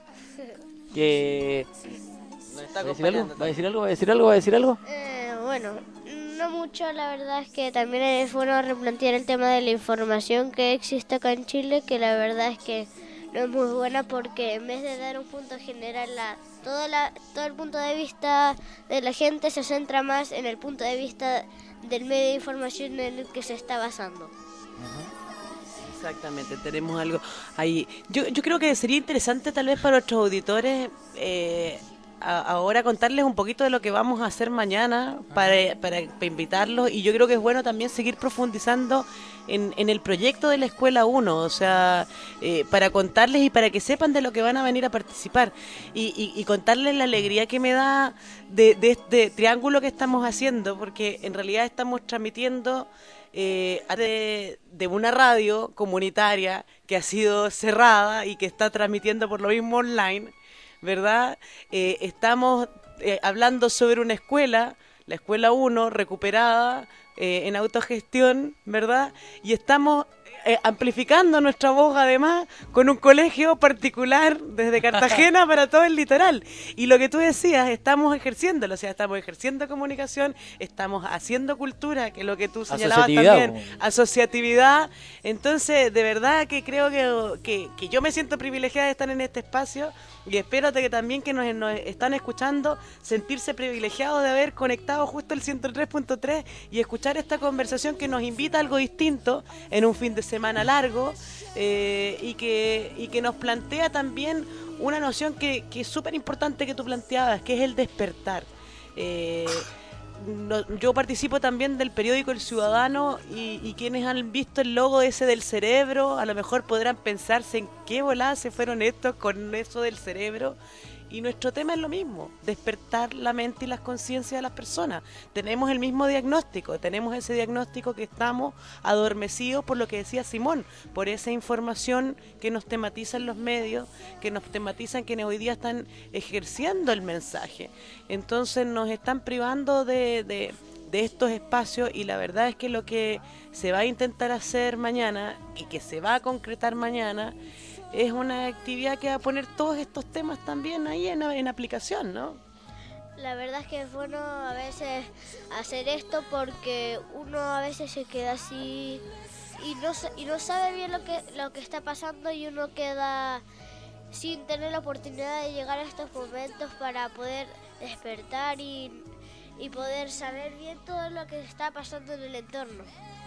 que ¿Va a decir algo? Bueno, no mucho, la verdad es que también es bueno replantear el tema de la información que existe acá en Chile, que la verdad es que no es muy buena, porque en vez de dar un punto general a todo el punto de vista de la gente, se centra más en el punto de vista del medio de información en el que se está basando. Exactamente, tenemos algo ahí. Yo creo que sería interesante tal vez para nuestros auditores ahora contarles un poquito de lo que vamos a hacer mañana para invitarlos, y yo creo que es bueno también seguir profundizando en el proyecto de la Escuela 1, o sea, para contarles y para que sepan de lo que van a venir a participar, y contarles la alegría que me da de este triángulo que estamos haciendo, porque en realidad estamos transmitiendo de una radio comunitaria que ha sido cerrada y que está transmitiendo por lo mismo online, ¿verdad? Estamos hablando sobre una escuela, la Escuela 1, recuperada en autogestión, ¿verdad? Y estamos amplificando nuestra voz además con un colegio particular desde Cartagena para todo el litoral. Y lo que tú decías, estamos ejerciéndolo, o sea, estamos ejerciendo comunicación, estamos haciendo cultura, que es lo que tú señalabas también, asociatividad. Entonces, de verdad que creo que yo me siento privilegiada de estar en este espacio, y espero que también que nos están escuchando sentirse privilegiados de haber conectado justo el 103.3 y escuchar esta conversación que nos invita a algo distinto en un fin de semana largo, y que nos plantea también una noción que es súper importante que tú planteabas, que es el despertar. Yo participo también del periódico El Ciudadano, y quienes han visto el logo ese del cerebro, a lo mejor podrán pensarse en qué volada se fueron estos con eso del cerebro. Y nuestro tema es lo mismo, despertar la mente y las conciencias de las personas. Tenemos el mismo diagnóstico, tenemos ese diagnóstico que estamos adormecidos por lo que decía Simón, por esa información que nos tematiza en los medios, que nos tematizan quienes hoy día están ejerciendo el mensaje. Entonces nos están privando de estos espacios, y la verdad es que lo que se va a intentar hacer mañana y que se va a concretar mañana es una actividad que va a poner todos estos temas también ahí en aplicación, ¿no? La verdad es que es bueno a veces hacer esto, porque uno a veces se queda así y no sabe bien lo que está pasando, y uno queda sin tener la oportunidad de llegar a estos momentos para poder despertar y poder saber bien todo lo que está pasando en el entorno.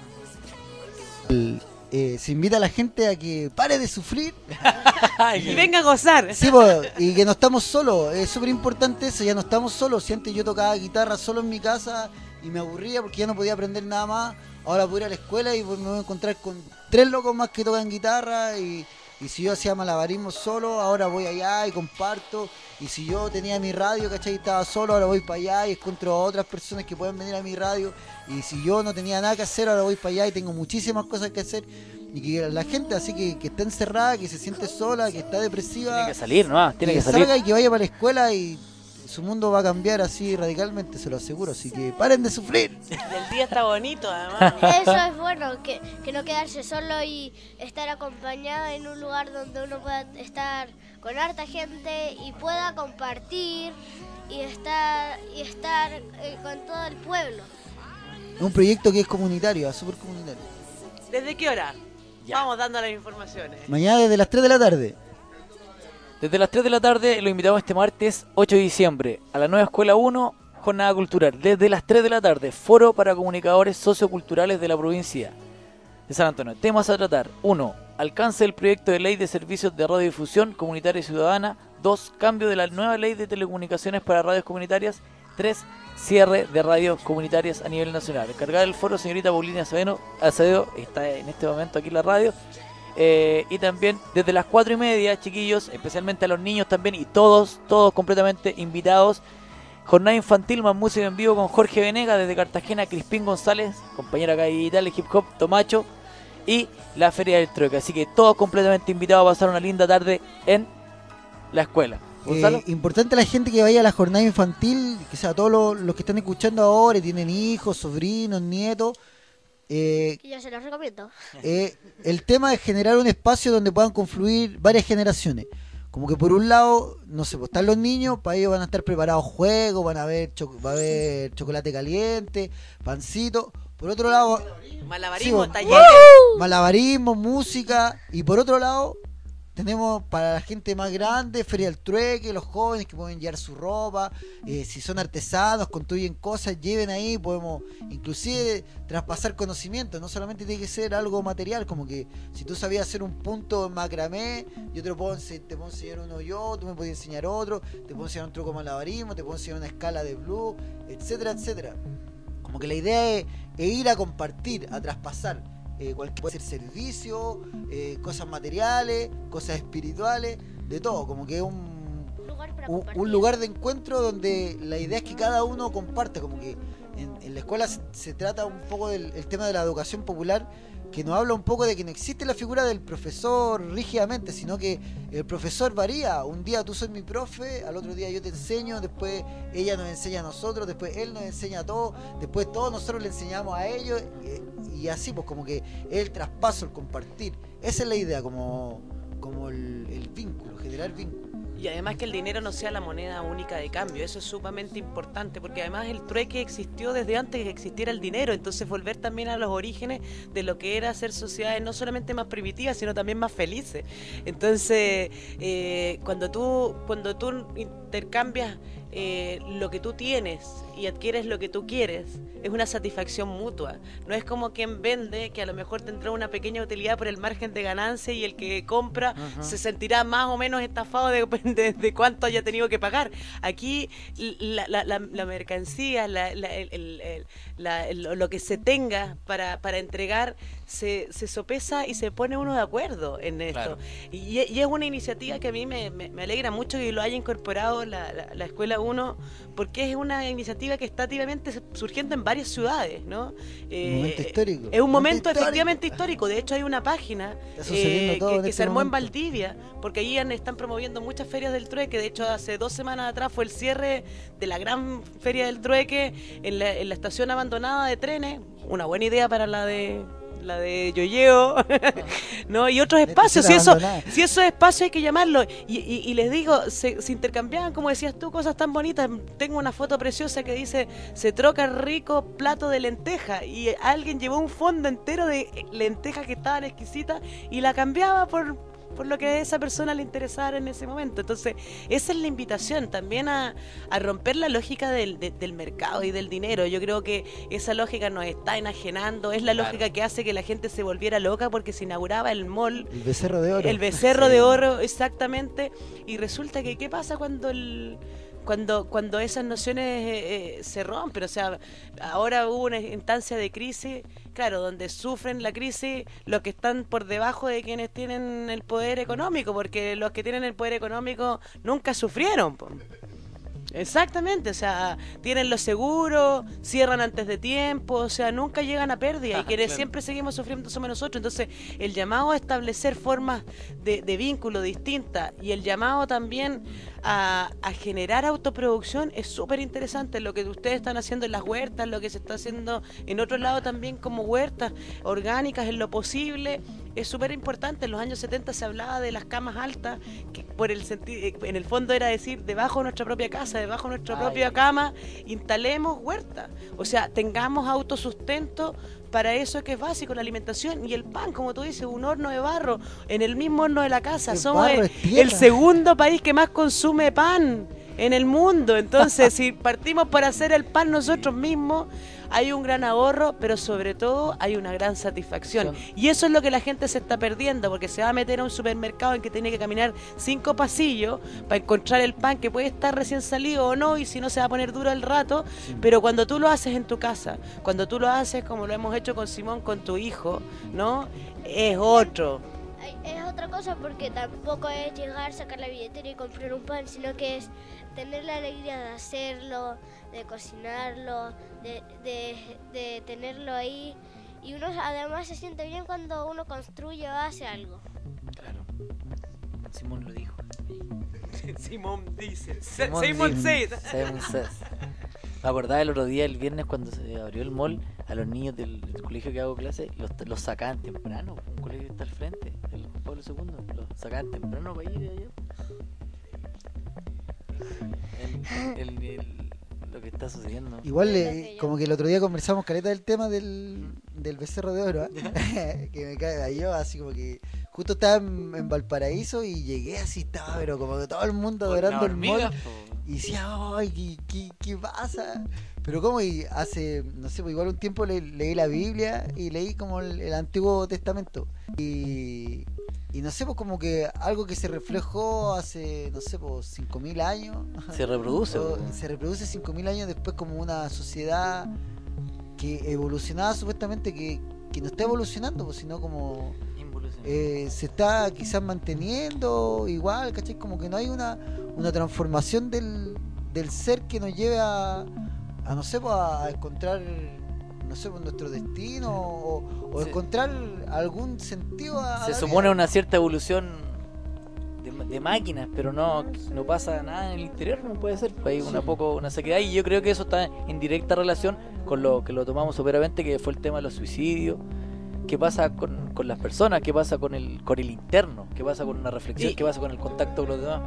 Se invita a la gente a que pare de sufrir y venga a gozar. Sí, y que no estamos solos, es súper importante eso, ya no estamos solos. Si antes yo tocaba guitarra solo en mi casa y me aburría porque ya no podía aprender nada más, ahora puedo ir a la escuela y me voy a encontrar con 3 locos más que tocan guitarra, y si yo hacía malabarismo solo, ahora voy allá y comparto. Y si yo tenía mi radio, ¿cachai? Estaba solo, ahora voy para allá y encuentro a otras personas que pueden venir a mi radio. Y si yo no tenía nada que hacer, ahora voy para allá y tengo muchísimas cosas que hacer. Y que la gente así que está encerrada, que se siente sola, que está depresiva, tiene que salir, ¿no? Tiene que salir. Salga y que vaya para la escuela, y su mundo va a cambiar así radicalmente, se lo aseguro. Así que paren de sufrir. El día está bonito, además. Eso es bueno, que no quedarse solo y estar acompañado en un lugar donde uno pueda estar con harta gente y pueda compartir y estar con todo el pueblo. Es un proyecto que es comunitario, súper comunitario. ¿Desde qué hora? Ya. Vamos dando las informaciones. Mañana desde las 3 de la tarde. Desde las 3 de la tarde lo invitamos este martes 8 de diciembre a la nueva Escuela 1, jornada cultural. Desde las 3 de la tarde, foro para comunicadores socioculturales de la provincia de San Antonio. Temas a tratar: 1. Alcance del proyecto de ley de servicios de radiodifusión comunitaria y ciudadana. 2. Cambio de la nueva ley de telecomunicaciones para radios comunitarias. 3. Cierre de radios comunitarias a nivel nacional. Encargada del foro, señorita Paulina Acevedo, está en este momento aquí en la radio. Y también desde las 4:30, chiquillos, especialmente a los niños también, y todos completamente invitados. Jornada infantil más música en vivo con Jorge Venega desde Cartagena, Crispín González, compañera acá de Italia, Hip Hop, Tomacho, y la Feria del Trueque. Así que todos completamente invitados a pasar una linda tarde en la escuela. Gonzalo. Importante la gente que vaya a la jornada infantil, que sea todos los que están escuchando ahora y tienen hijos, sobrinos, nietos. Que yo se los recomiendo. El tema es generar un espacio donde puedan confluir varias generaciones. Como que por un lado, no sé, pues están los niños, para ellos van a estar preparados juegos, va a haber chocolate caliente, pancito. Por otro lado, Malabarismo, sí, talleres. malabarismo, música. Y por otro lado, tenemos para la gente más grande, Feria del Trueque, los jóvenes que pueden llevar su ropa, si son artesanos, construyen cosas, lleven ahí, podemos inclusive traspasar conocimientos, no solamente tiene que ser algo material, como que si tú sabías hacer un punto en macramé, yo te puedo enseñar uno yo, tú me puedes enseñar otro, te puedo enseñar un truco de malabarismo, te puedo enseñar una escala de blues, etcétera, etcétera. Como que la idea es ir a compartir, a traspasar. Cualquier puede ser servicio, cosas materiales, cosas espirituales, de todo, como que es un lugar de encuentro donde la idea es que cada uno comparte, como que en la escuela se trata un poco del tema de la educación popular, que nos habla un poco de que no existe la figura del profesor rígidamente, sino que el profesor varía. Un día tú soy mi profe, al otro día yo te enseño, después ella nos enseña a nosotros, después él nos enseña a todos, después todos nosotros le enseñamos a ellos, y así pues como que el traspaso, el compartir, esa es la idea, como el vínculo, generar vínculo. Y además que el dinero no sea la moneda única de cambio, eso es sumamente importante, porque además el trueque existió desde antes que existiera el dinero, entonces volver también a los orígenes de lo que era hacer sociedades no solamente más primitivas, sino también más felices. Entonces, cuando tú intercambias lo que tú tienes y adquieres lo que tú quieres, es una satisfacción mutua. No es como quien vende, que a lo mejor tendrá una pequeña utilidad por el margen de ganancia, y el que compra se sentirá más o menos estafado de cuánto haya tenido que pagar. Aquí la mercancía, lo que se tenga para entregar, se sopesa y se pone uno de acuerdo en esto. Claro. Y es una iniciativa que a mí me alegra mucho que lo haya incorporado la Escuela 1, porque es una iniciativa que está activamente surgiendo en varias ciudades, ¿no? Un momento histórico. Es un momento efectivamente histórico. De hecho, hay una página que se armó en Valdivia, porque ahí están promoviendo muchas ferias del trueque. De hecho, hace 2 semanas atrás fue el cierre de la gran feria del trueque en la estación abandonada de trenes. Una buena idea para la de Yoyeo, ¿no? Y otros espacios, si esos espacios hay que llamarlos, y les digo, se intercambiaban, como decías tú, cosas tan bonitas. Tengo una foto preciosa que dice: se troca rico plato de lenteja, y alguien llevó un fondo entero de lentejas que estaban exquisitas y la cambiaba por lo que a esa persona le interesara en ese momento. Entonces, esa es la invitación también a romper la lógica del mercado y del dinero. Yo creo que esa lógica nos está enajenando, es la lógica que hace que la gente se volviera loca, porque se inauguraba el mall. El Becerro de Oro. El Becerro de Oro, exactamente. Y resulta que, ¿qué pasa cuando esas nociones se rompen? O sea, ahora hubo una instancia de crisis, claro, donde sufren la crisis los que están por debajo de quienes tienen el poder económico, porque los que tienen el poder económico nunca sufrieron, po. Exactamente, o sea, tienen los seguros, cierran antes de tiempo, o sea, nunca llegan a pérdida, y quienes claro, siempre seguimos sufriendo somos nosotros. Entonces, el llamado a establecer formas de vínculo distintas, y el llamado también a generar autoproducción es súper interesante. Lo que ustedes están haciendo en las huertas, lo que se está haciendo en otro lado también como huertas orgánicas en lo posible, es súper importante. En los años 70 se hablaba de las camas altas, que en el fondo era decir, debajo de nuestra propia casa, debajo de nuestra propia cama, instalemos huertas. O sea, tengamos autosustento para eso que es básico, la alimentación. Y el pan, como tú dices, un horno de barro, en el mismo horno de la casa. Somos el segundo país que más consume pan en el mundo. Entonces, si partimos para hacer el pan nosotros mismos, hay un gran ahorro, pero sobre todo hay una gran satisfacción. Y eso es lo que la gente se está perdiendo, porque se va a meter a un supermercado en que tiene que caminar 5 pasillos para encontrar el pan, que puede estar recién salido o no, y si no se va a poner duro al rato. Pero cuando tú lo haces en tu casa, cuando tú lo haces como lo hemos hecho con Simón, con tu hijo, ¿no? Es otro. Es otra cosa, porque tampoco es llegar, sacar la billetera y comprar un pan, sino que es tener la alegría de hacerlo, de cocinarlo, de tenerlo ahí. Y uno además se siente bien cuando uno construye o hace algo. Claro, Simón lo dijo. Simón dice. Simon says. Me acordaba el otro día, el viernes, cuando se abrió el mall, a los niños del colegio que hago clase, los sacaban temprano. Un colegio que está al frente, el Juan Pablo II, los sacaban temprano para ir de allá. Lo que está sucediendo. Igual, como que el otro día conversamos caleta del tema del becerro de oro, ¿eh? Que me cae yo, así como que justo estaba en Valparaíso y llegué así, estaba, pero como que todo el mundo adorando el mall. Y decía, ay, ¿qué pasa? Pero como, y hace, no sé, pues igual un tiempo leí la Biblia y leí como el Antiguo Testamento. Y no sé, pues como que algo que se reflejó hace, no sé, pues 5.000 años. Se reproduce. Se reproduce 5.000 años después como una sociedad que evolucionaba supuestamente, que no está evolucionando, pues, sino como se está quizás manteniendo igual, ¿cachai? Como que no hay una transformación del ser que nos lleve a no sé, pues, a encontrar, no sé, pues, nuestro destino o encontrar algún sentido a se la supone vida. una cierta evolución de máquinas, pero no pasa nada en el interior, no puede ser, hay una sequedad, y yo creo que eso está en directa relación con lo que lo tomamos soberanamente, que fue el tema de los suicidios. ¿Qué pasa con las personas? ¿Qué pasa con el interno? ¿Qué pasa con una reflexión? ¿Qué pasa con el contacto con los demás?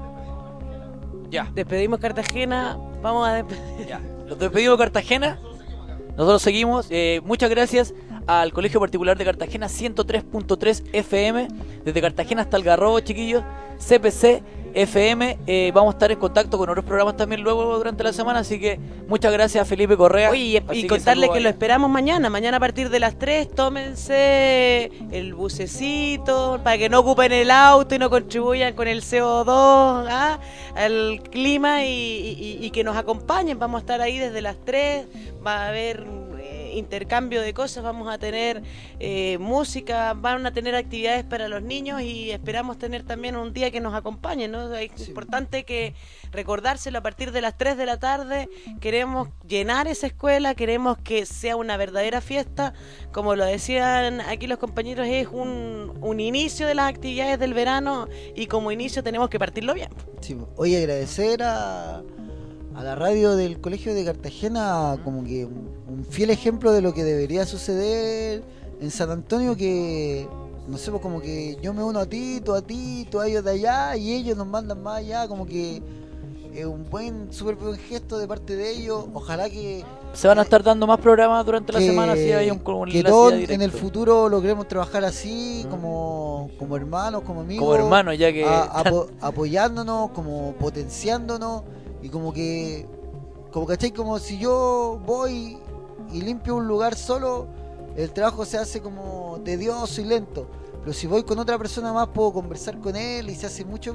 Ya. Despedimos Cartagena. Vamos a despedir. Ya. Los despedimos de Cartagena. Nosotros seguimos. Muchas gracias al Colegio Particular de Cartagena, 103.3 FM. Desde Cartagena hasta Algarrobo, chiquillos. CPC FM. Vamos a estar en contacto con otros programas también luego durante la semana. Así que muchas gracias a Felipe Correa. Oye, y contarles que lo esperamos mañana. Mañana a partir de las 3, tómense el bucecito para que no ocupen el auto y no contribuyan con el CO2 al clima y que nos acompañen. Vamos a estar ahí desde las 3. Va a haber intercambio de cosas, vamos a tener música, van a tener actividades para los niños y esperamos tener también un día que nos acompañe, ¿no? Es importante que recordárselo a partir de las 3 de la tarde. Queremos llenar esa escuela, queremos que sea una verdadera fiesta, como lo decían aquí los compañeros, es un inicio de las actividades del verano y como inicio tenemos que partirlo bien. Sí, oye, agradecer a la radio del Colegio de Cartagena, como que un fiel ejemplo de lo que debería suceder en San Antonio, que no sé, pues como que yo me uno a ti, tú a ellos de allá y ellos nos mandan más allá, como que es un súper buen gesto de parte de ellos. Ojalá que se van a estar dando más programas durante la semana, si hay que todos en el futuro logremos trabajar así, como hermanos, como amigos, como hermanos, ya que apoyándonos, como potenciándonos. Y como ¿cachai? Como si yo voy y limpio un lugar solo, el trabajo se hace como tedioso y lento. Pero si voy con otra persona más, puedo conversar con él y se hace mucho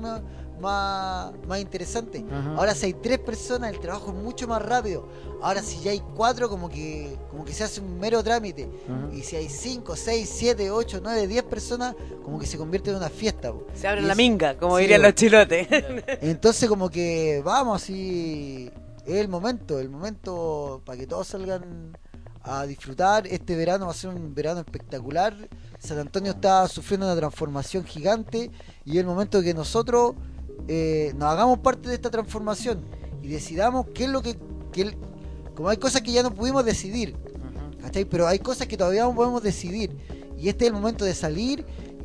más interesante. Uh-huh. Ahora si hay 3 personas, el trabajo es mucho más rápido. Ahora si ya hay 4, como que se hace un mero trámite. Uh-huh. Y si hay 5, 6, 7, 8, 9, 10 personas, como que se convierte en una fiesta. Se abre la minga, como dirían los chilotes. Entonces como que vamos, así es el momento para que todos salgan a disfrutar. Este verano va a ser un verano espectacular. San Antonio está sufriendo una transformación gigante y es el momento de que nosotros nos hagamos parte de esta transformación y decidamos qué es lo que como hay cosas que ya no pudimos decidir, ¿cachai? Pero hay cosas que todavía no podemos decidir y este es el momento de salir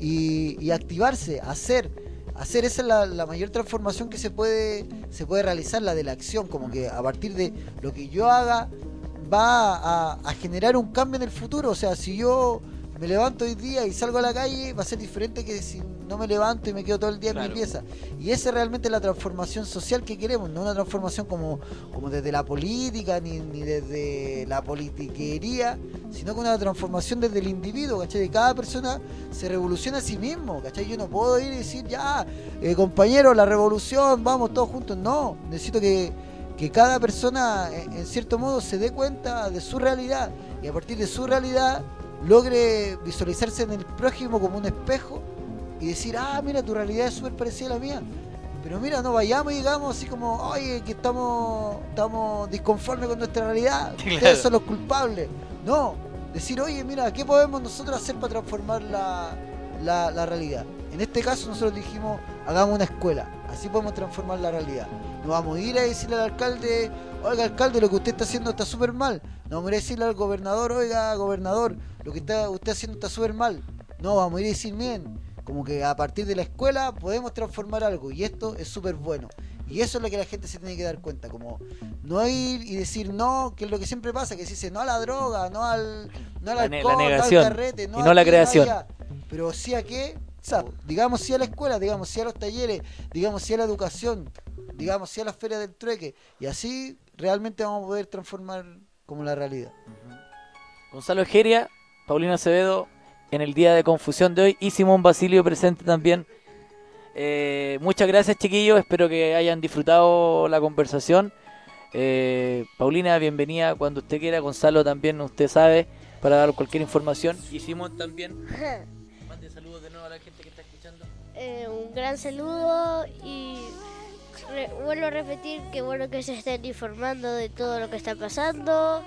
y activarse, hacer. Esa es la mayor transformación que se puede realizar, la de la acción, como que a partir de lo que yo haga va a generar un cambio en el futuro. O sea, si yo me levanto hoy día y salgo a la calle, va a ser diferente que si no me levanto y me quedo todo el día en mi pieza. Y esa es realmente la transformación social que queremos, no una transformación como desde la política ni desde la politiquería, sino que una transformación desde el individuo, ¿cachai? Cada persona se revoluciona a sí mismo, ¿cachai? Yo no puedo ir y decir, compañero, la revolución, vamos todos juntos. No, necesito que cada persona, en cierto modo, se dé cuenta de su realidad y a partir de su realidad logre visualizarse en el prójimo como un espejo y decir, mira, tu realidad es súper parecida a la mía, pero mira, no vayamos y digamos así como, oye, que estamos disconformes con nuestra realidad, ustedes son los culpables. No, decir, oye, mira, ¿qué podemos nosotros hacer para transformar la la realidad. En este caso nosotros dijimos, hagamos una escuela, así podemos transformar la realidad. No vamos a ir a decirle al alcalde, oiga alcalde, lo que usted está haciendo está súper mal. No vamos a ir a decirle al gobernador, oiga gobernador, lo que está usted haciendo está súper mal. No, vamos a ir a decir, bien, como que a partir de la escuela podemos transformar algo y esto es súper bueno. Y eso es lo que la gente se tiene que dar cuenta, como no ir y decir no, que es lo que siempre pasa, que se dice no a la droga, no al alcohol, la negación, no al carrete, no y no a la creación. allá. Pero sí a qué, o sea, digamos sí a la escuela, digamos sí a los talleres, digamos sí a la educación, digamos sí a las ferias del trueque, y así realmente vamos a poder transformar como la realidad. Gonzalo Egeria, Paulina Acevedo en el día de confusión de hoy y Simón Basilio presente también. Muchas gracias chiquillos, espero que hayan disfrutado la conversación. Paulina, bienvenida cuando usted quiera. Gonzalo también, usted sabe, para dar cualquier información. Y Simón también. Mande saludos de nuevo a la gente que está escuchando. Un gran saludo y vuelvo a repetir que bueno que se estén informando de todo lo que está pasando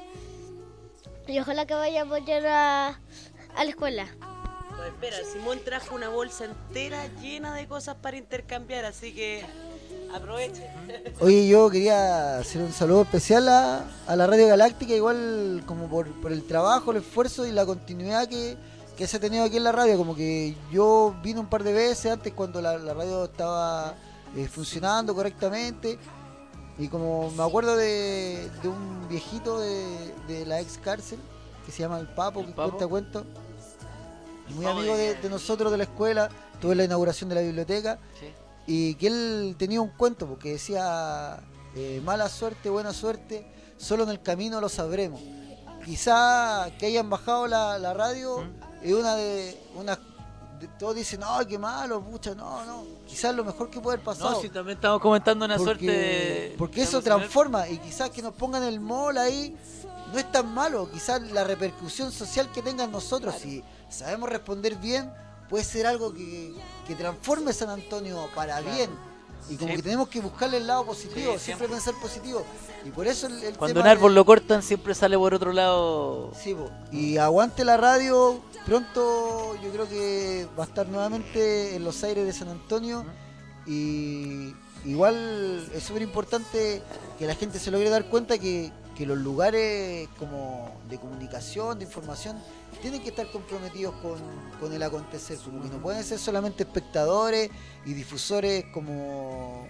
y ojalá que vayan mañana a la escuela. No, espera, Simón trajo una bolsa entera llena de cosas para intercambiar, así que aproveche. Oye, yo quería hacer un saludo especial a la Radio Galáctica, igual como por el trabajo, el esfuerzo y la continuidad que se ha tenido aquí en la radio. Como que yo vine un par de veces antes cuando la radio estaba funcionando correctamente, y como me acuerdo de un viejito de la ex cárcel que se llama el Papo, que cuenta cuentos, muy amigo de nosotros de la escuela, tuve la inauguración de la biblioteca. Sí. Y que él tenía un cuento porque decía mala suerte, buena suerte, solo en el camino lo sabremos. Quizá que hayan bajado la radio es todos dicen, no, qué malo, pucha, no, quizás lo mejor que puede haber pasado. No, si también estamos comentando una suerte porque eso transforma, y quizás que nos pongan el mall ahí no es tan malo, quizás la repercusión social que tengan nosotros, si sabemos responder bien, puede ser algo que transforme San Antonio para bien. Y como que tenemos que buscarle el lado positivo, siempre pensar positivo. Y por eso el cuando tema un árbol lo cortan siempre sale por otro lado. Sí, y aguante la radio. Pronto yo creo que va a estar nuevamente en los aires de San Antonio. Y igual es súper importante que la gente se logre dar cuenta que los lugares como de comunicación, de información, tienen que estar comprometidos con el acontecer, como que no pueden ser solamente espectadores y difusores como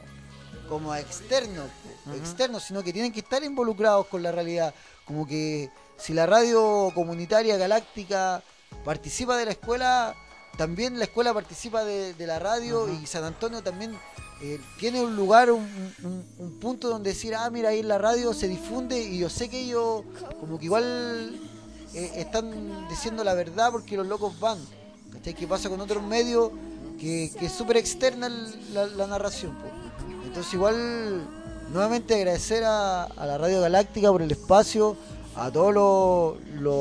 externos, sino que tienen que estar involucrados con la realidad. Como que si la radio comunitaria galáctica participa de la escuela, también la escuela participa de la radio, y San Antonio también tiene un lugar, un punto donde decir, mira, ahí en la radio se difunde, y yo sé que ellos como que igual están diciendo la verdad porque los locos van. ¿Cachai? ¿Qué pasa con otros medios que es súper externa la narración? Pues. Entonces igual nuevamente agradecer a la Radio Galáctica por el espacio, a todos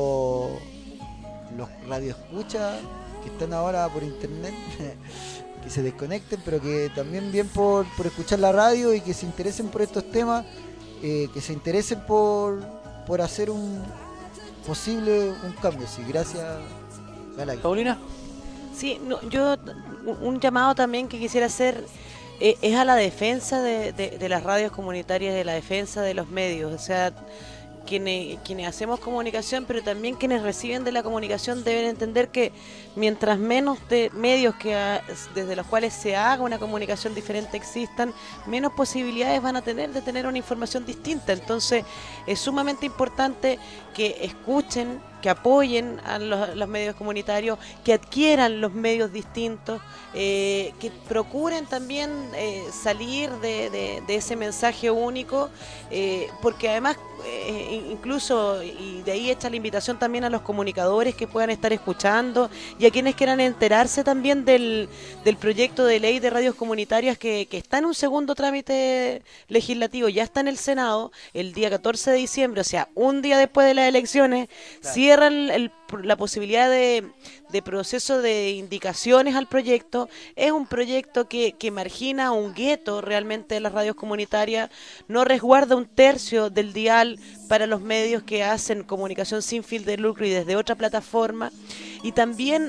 los radioescuchas que están ahora por internet, que se desconecten, pero que también bien por escuchar la radio y que se interesen por estos temas, que se interesen por hacer un cambio. Sí, gracias, Galáctica. Paulina. Sí, yo un llamado también que quisiera hacer es a la defensa de las radios comunitarias, de la defensa de los medios, o sea, quienes hacemos comunicación, pero también quienes reciben de la comunicación deben entender que mientras menos de medios desde los cuales se haga una comunicación diferente existan, menos posibilidades van a tener de tener una información distinta. Entonces es sumamente importante que escuchen, que apoyen a los medios comunitarios, que adquieran los medios distintos, que procuren también salir de ese mensaje único, porque además incluso, y de ahí echa la invitación también a los comunicadores que puedan estar escuchando y a quienes quieran enterarse también del proyecto de ley de radios comunitarias que está en un segundo trámite legislativo, ya está en el Senado el día 14 de diciembre, o sea, un día después de las elecciones, claro. Cierran la posibilidad de de proceso de indicaciones al proyecto. Es un proyecto que margina un gueto realmente de las radios comunitarias, no resguarda un tercio del dial para los medios que hacen comunicación sin fin de lucro y desde otra plataforma, y también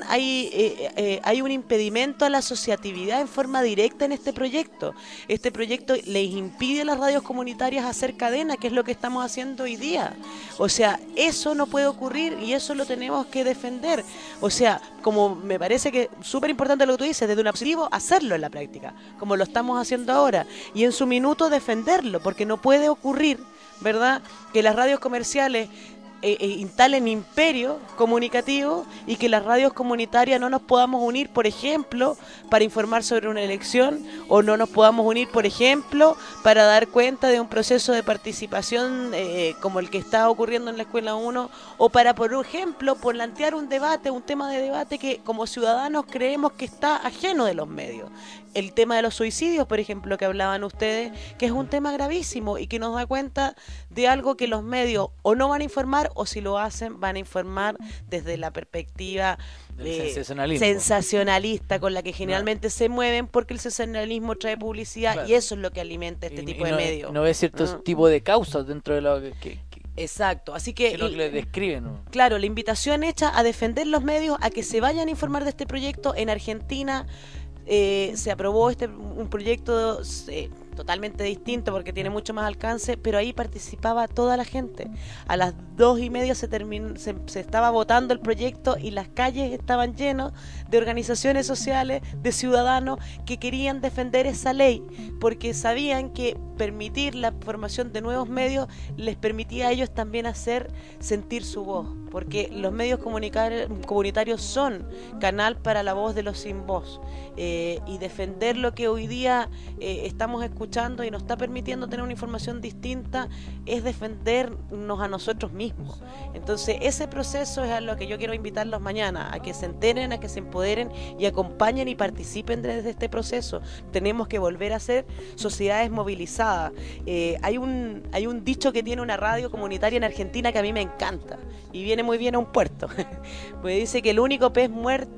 hay un impedimento a la asociatividad en forma directa en este proyecto. Este proyecto les impide a las radios comunitarias hacer cadena, que es lo que estamos haciendo hoy día. O sea, eso no puede ocurrir y eso lo tenemos que defender. O sea, como me parece que es súper importante lo que tú dices, desde un positivo hacerlo en la práctica, como lo estamos haciendo ahora, y en su minuto defenderlo, porque no puede ocurrir, ¿verdad?, que las radios comerciales instalen imperio comunicativo y que las radios comunitarias no nos podamos unir, por ejemplo, para informar sobre una elección, o no nos podamos unir, por ejemplo, para dar cuenta de un proceso de participación como el que está ocurriendo en la Escuela 1, o para, por ejemplo, plantear un debate, un tema de debate que como ciudadanos creemos que está ajeno de los medios. El tema de los suicidios, por ejemplo, que hablaban ustedes, que es un tema gravísimo y que nos da cuenta de algo que los medios o no van a informar, o si lo hacen van a informar desde la perspectiva sensacionalista con la que generalmente se mueven, porque el sensacionalismo trae publicidad, claro, y eso es lo que alimenta este tipo de medios. No es cierto tipo de causas dentro de lo que exacto, así que lo que le describen, ¿no? Claro, la invitación hecha a defender los medios, a que se vayan a informar de este proyecto. En Argentina se aprobó un proyecto totalmente distinto porque tiene mucho más alcance, pero ahí participaba toda la gente. A las 2:30 se estaba votando el proyecto y las calles estaban llenas de organizaciones sociales, de ciudadanos que querían defender esa ley, porque sabían que permitir la formación de nuevos medios les permitía a ellos también hacer sentir su voz, porque los medios comunitarios son canal para la voz de los sin voz, y defender lo que hoy día estamos escuchando y nos está permitiendo tener una información distinta es defendernos a nosotros mismos. Entonces ese proceso es a lo que yo quiero invitarlos mañana, a que se enteren, a que se empoderen y acompañen y participen desde este proceso. Tenemos que volver a ser sociedades movilizadas. Hay un dicho que tiene una radio comunitaria en Argentina que a mí me encanta y viene muy bien a un puerto. Pues dice que el único pez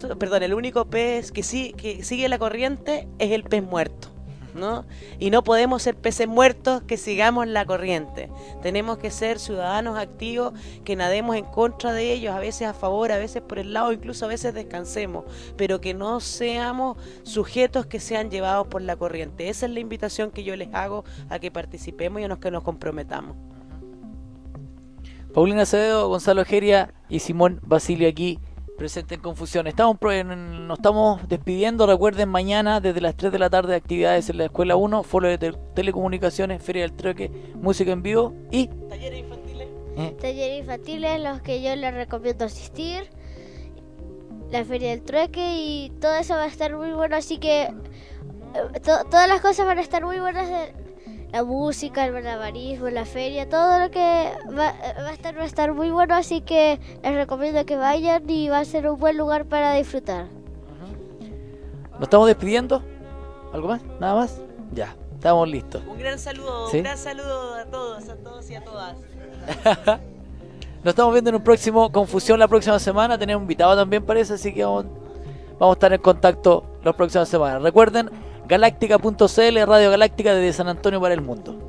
que sigue la corriente es el pez muerto, ¿no? Y no podemos ser peces muertos que sigamos la corriente. Tenemos que ser ciudadanos activos, que nademos en contra de ellos, a veces a favor, a veces por el lado, incluso a veces descansemos, pero que no seamos sujetos que sean llevados por la corriente. Esa es la invitación que yo les hago, a que participemos y a que nos comprometamos. Paulina Acevedo, Gonzalo Geria y Simón Basilio aquí presente en Confusión. Nos estamos despidiendo. Recuerden, mañana desde las 3 de la tarde actividades en la Escuela 1, Foro de Telecomunicaciones, Feria del Trueque, música en vivo y talleres infantiles. Talleres infantiles, los que yo les recomiendo asistir, la Feria del Trueque, y todo eso va a estar muy bueno, así que todas las cosas van a estar muy buenas, la música, el malabarismo, la feria, todo lo que va a estar muy bueno, así que les recomiendo que vayan y va a ser un buen lugar para disfrutar. Nos estamos despidiendo. ¿Algo más? ¿Nada más? Ya, estamos listos. Un gran saludo, ¿sí? Un gran saludo a todos y a todas. Nos estamos viendo en un próximo Confusión la próxima semana. Tenemos invitado también, parece, así que vamos a estar en contacto las próximas semanas. Recuerden, galáctica.cl, Radio Galáctica desde San Antonio para el mundo.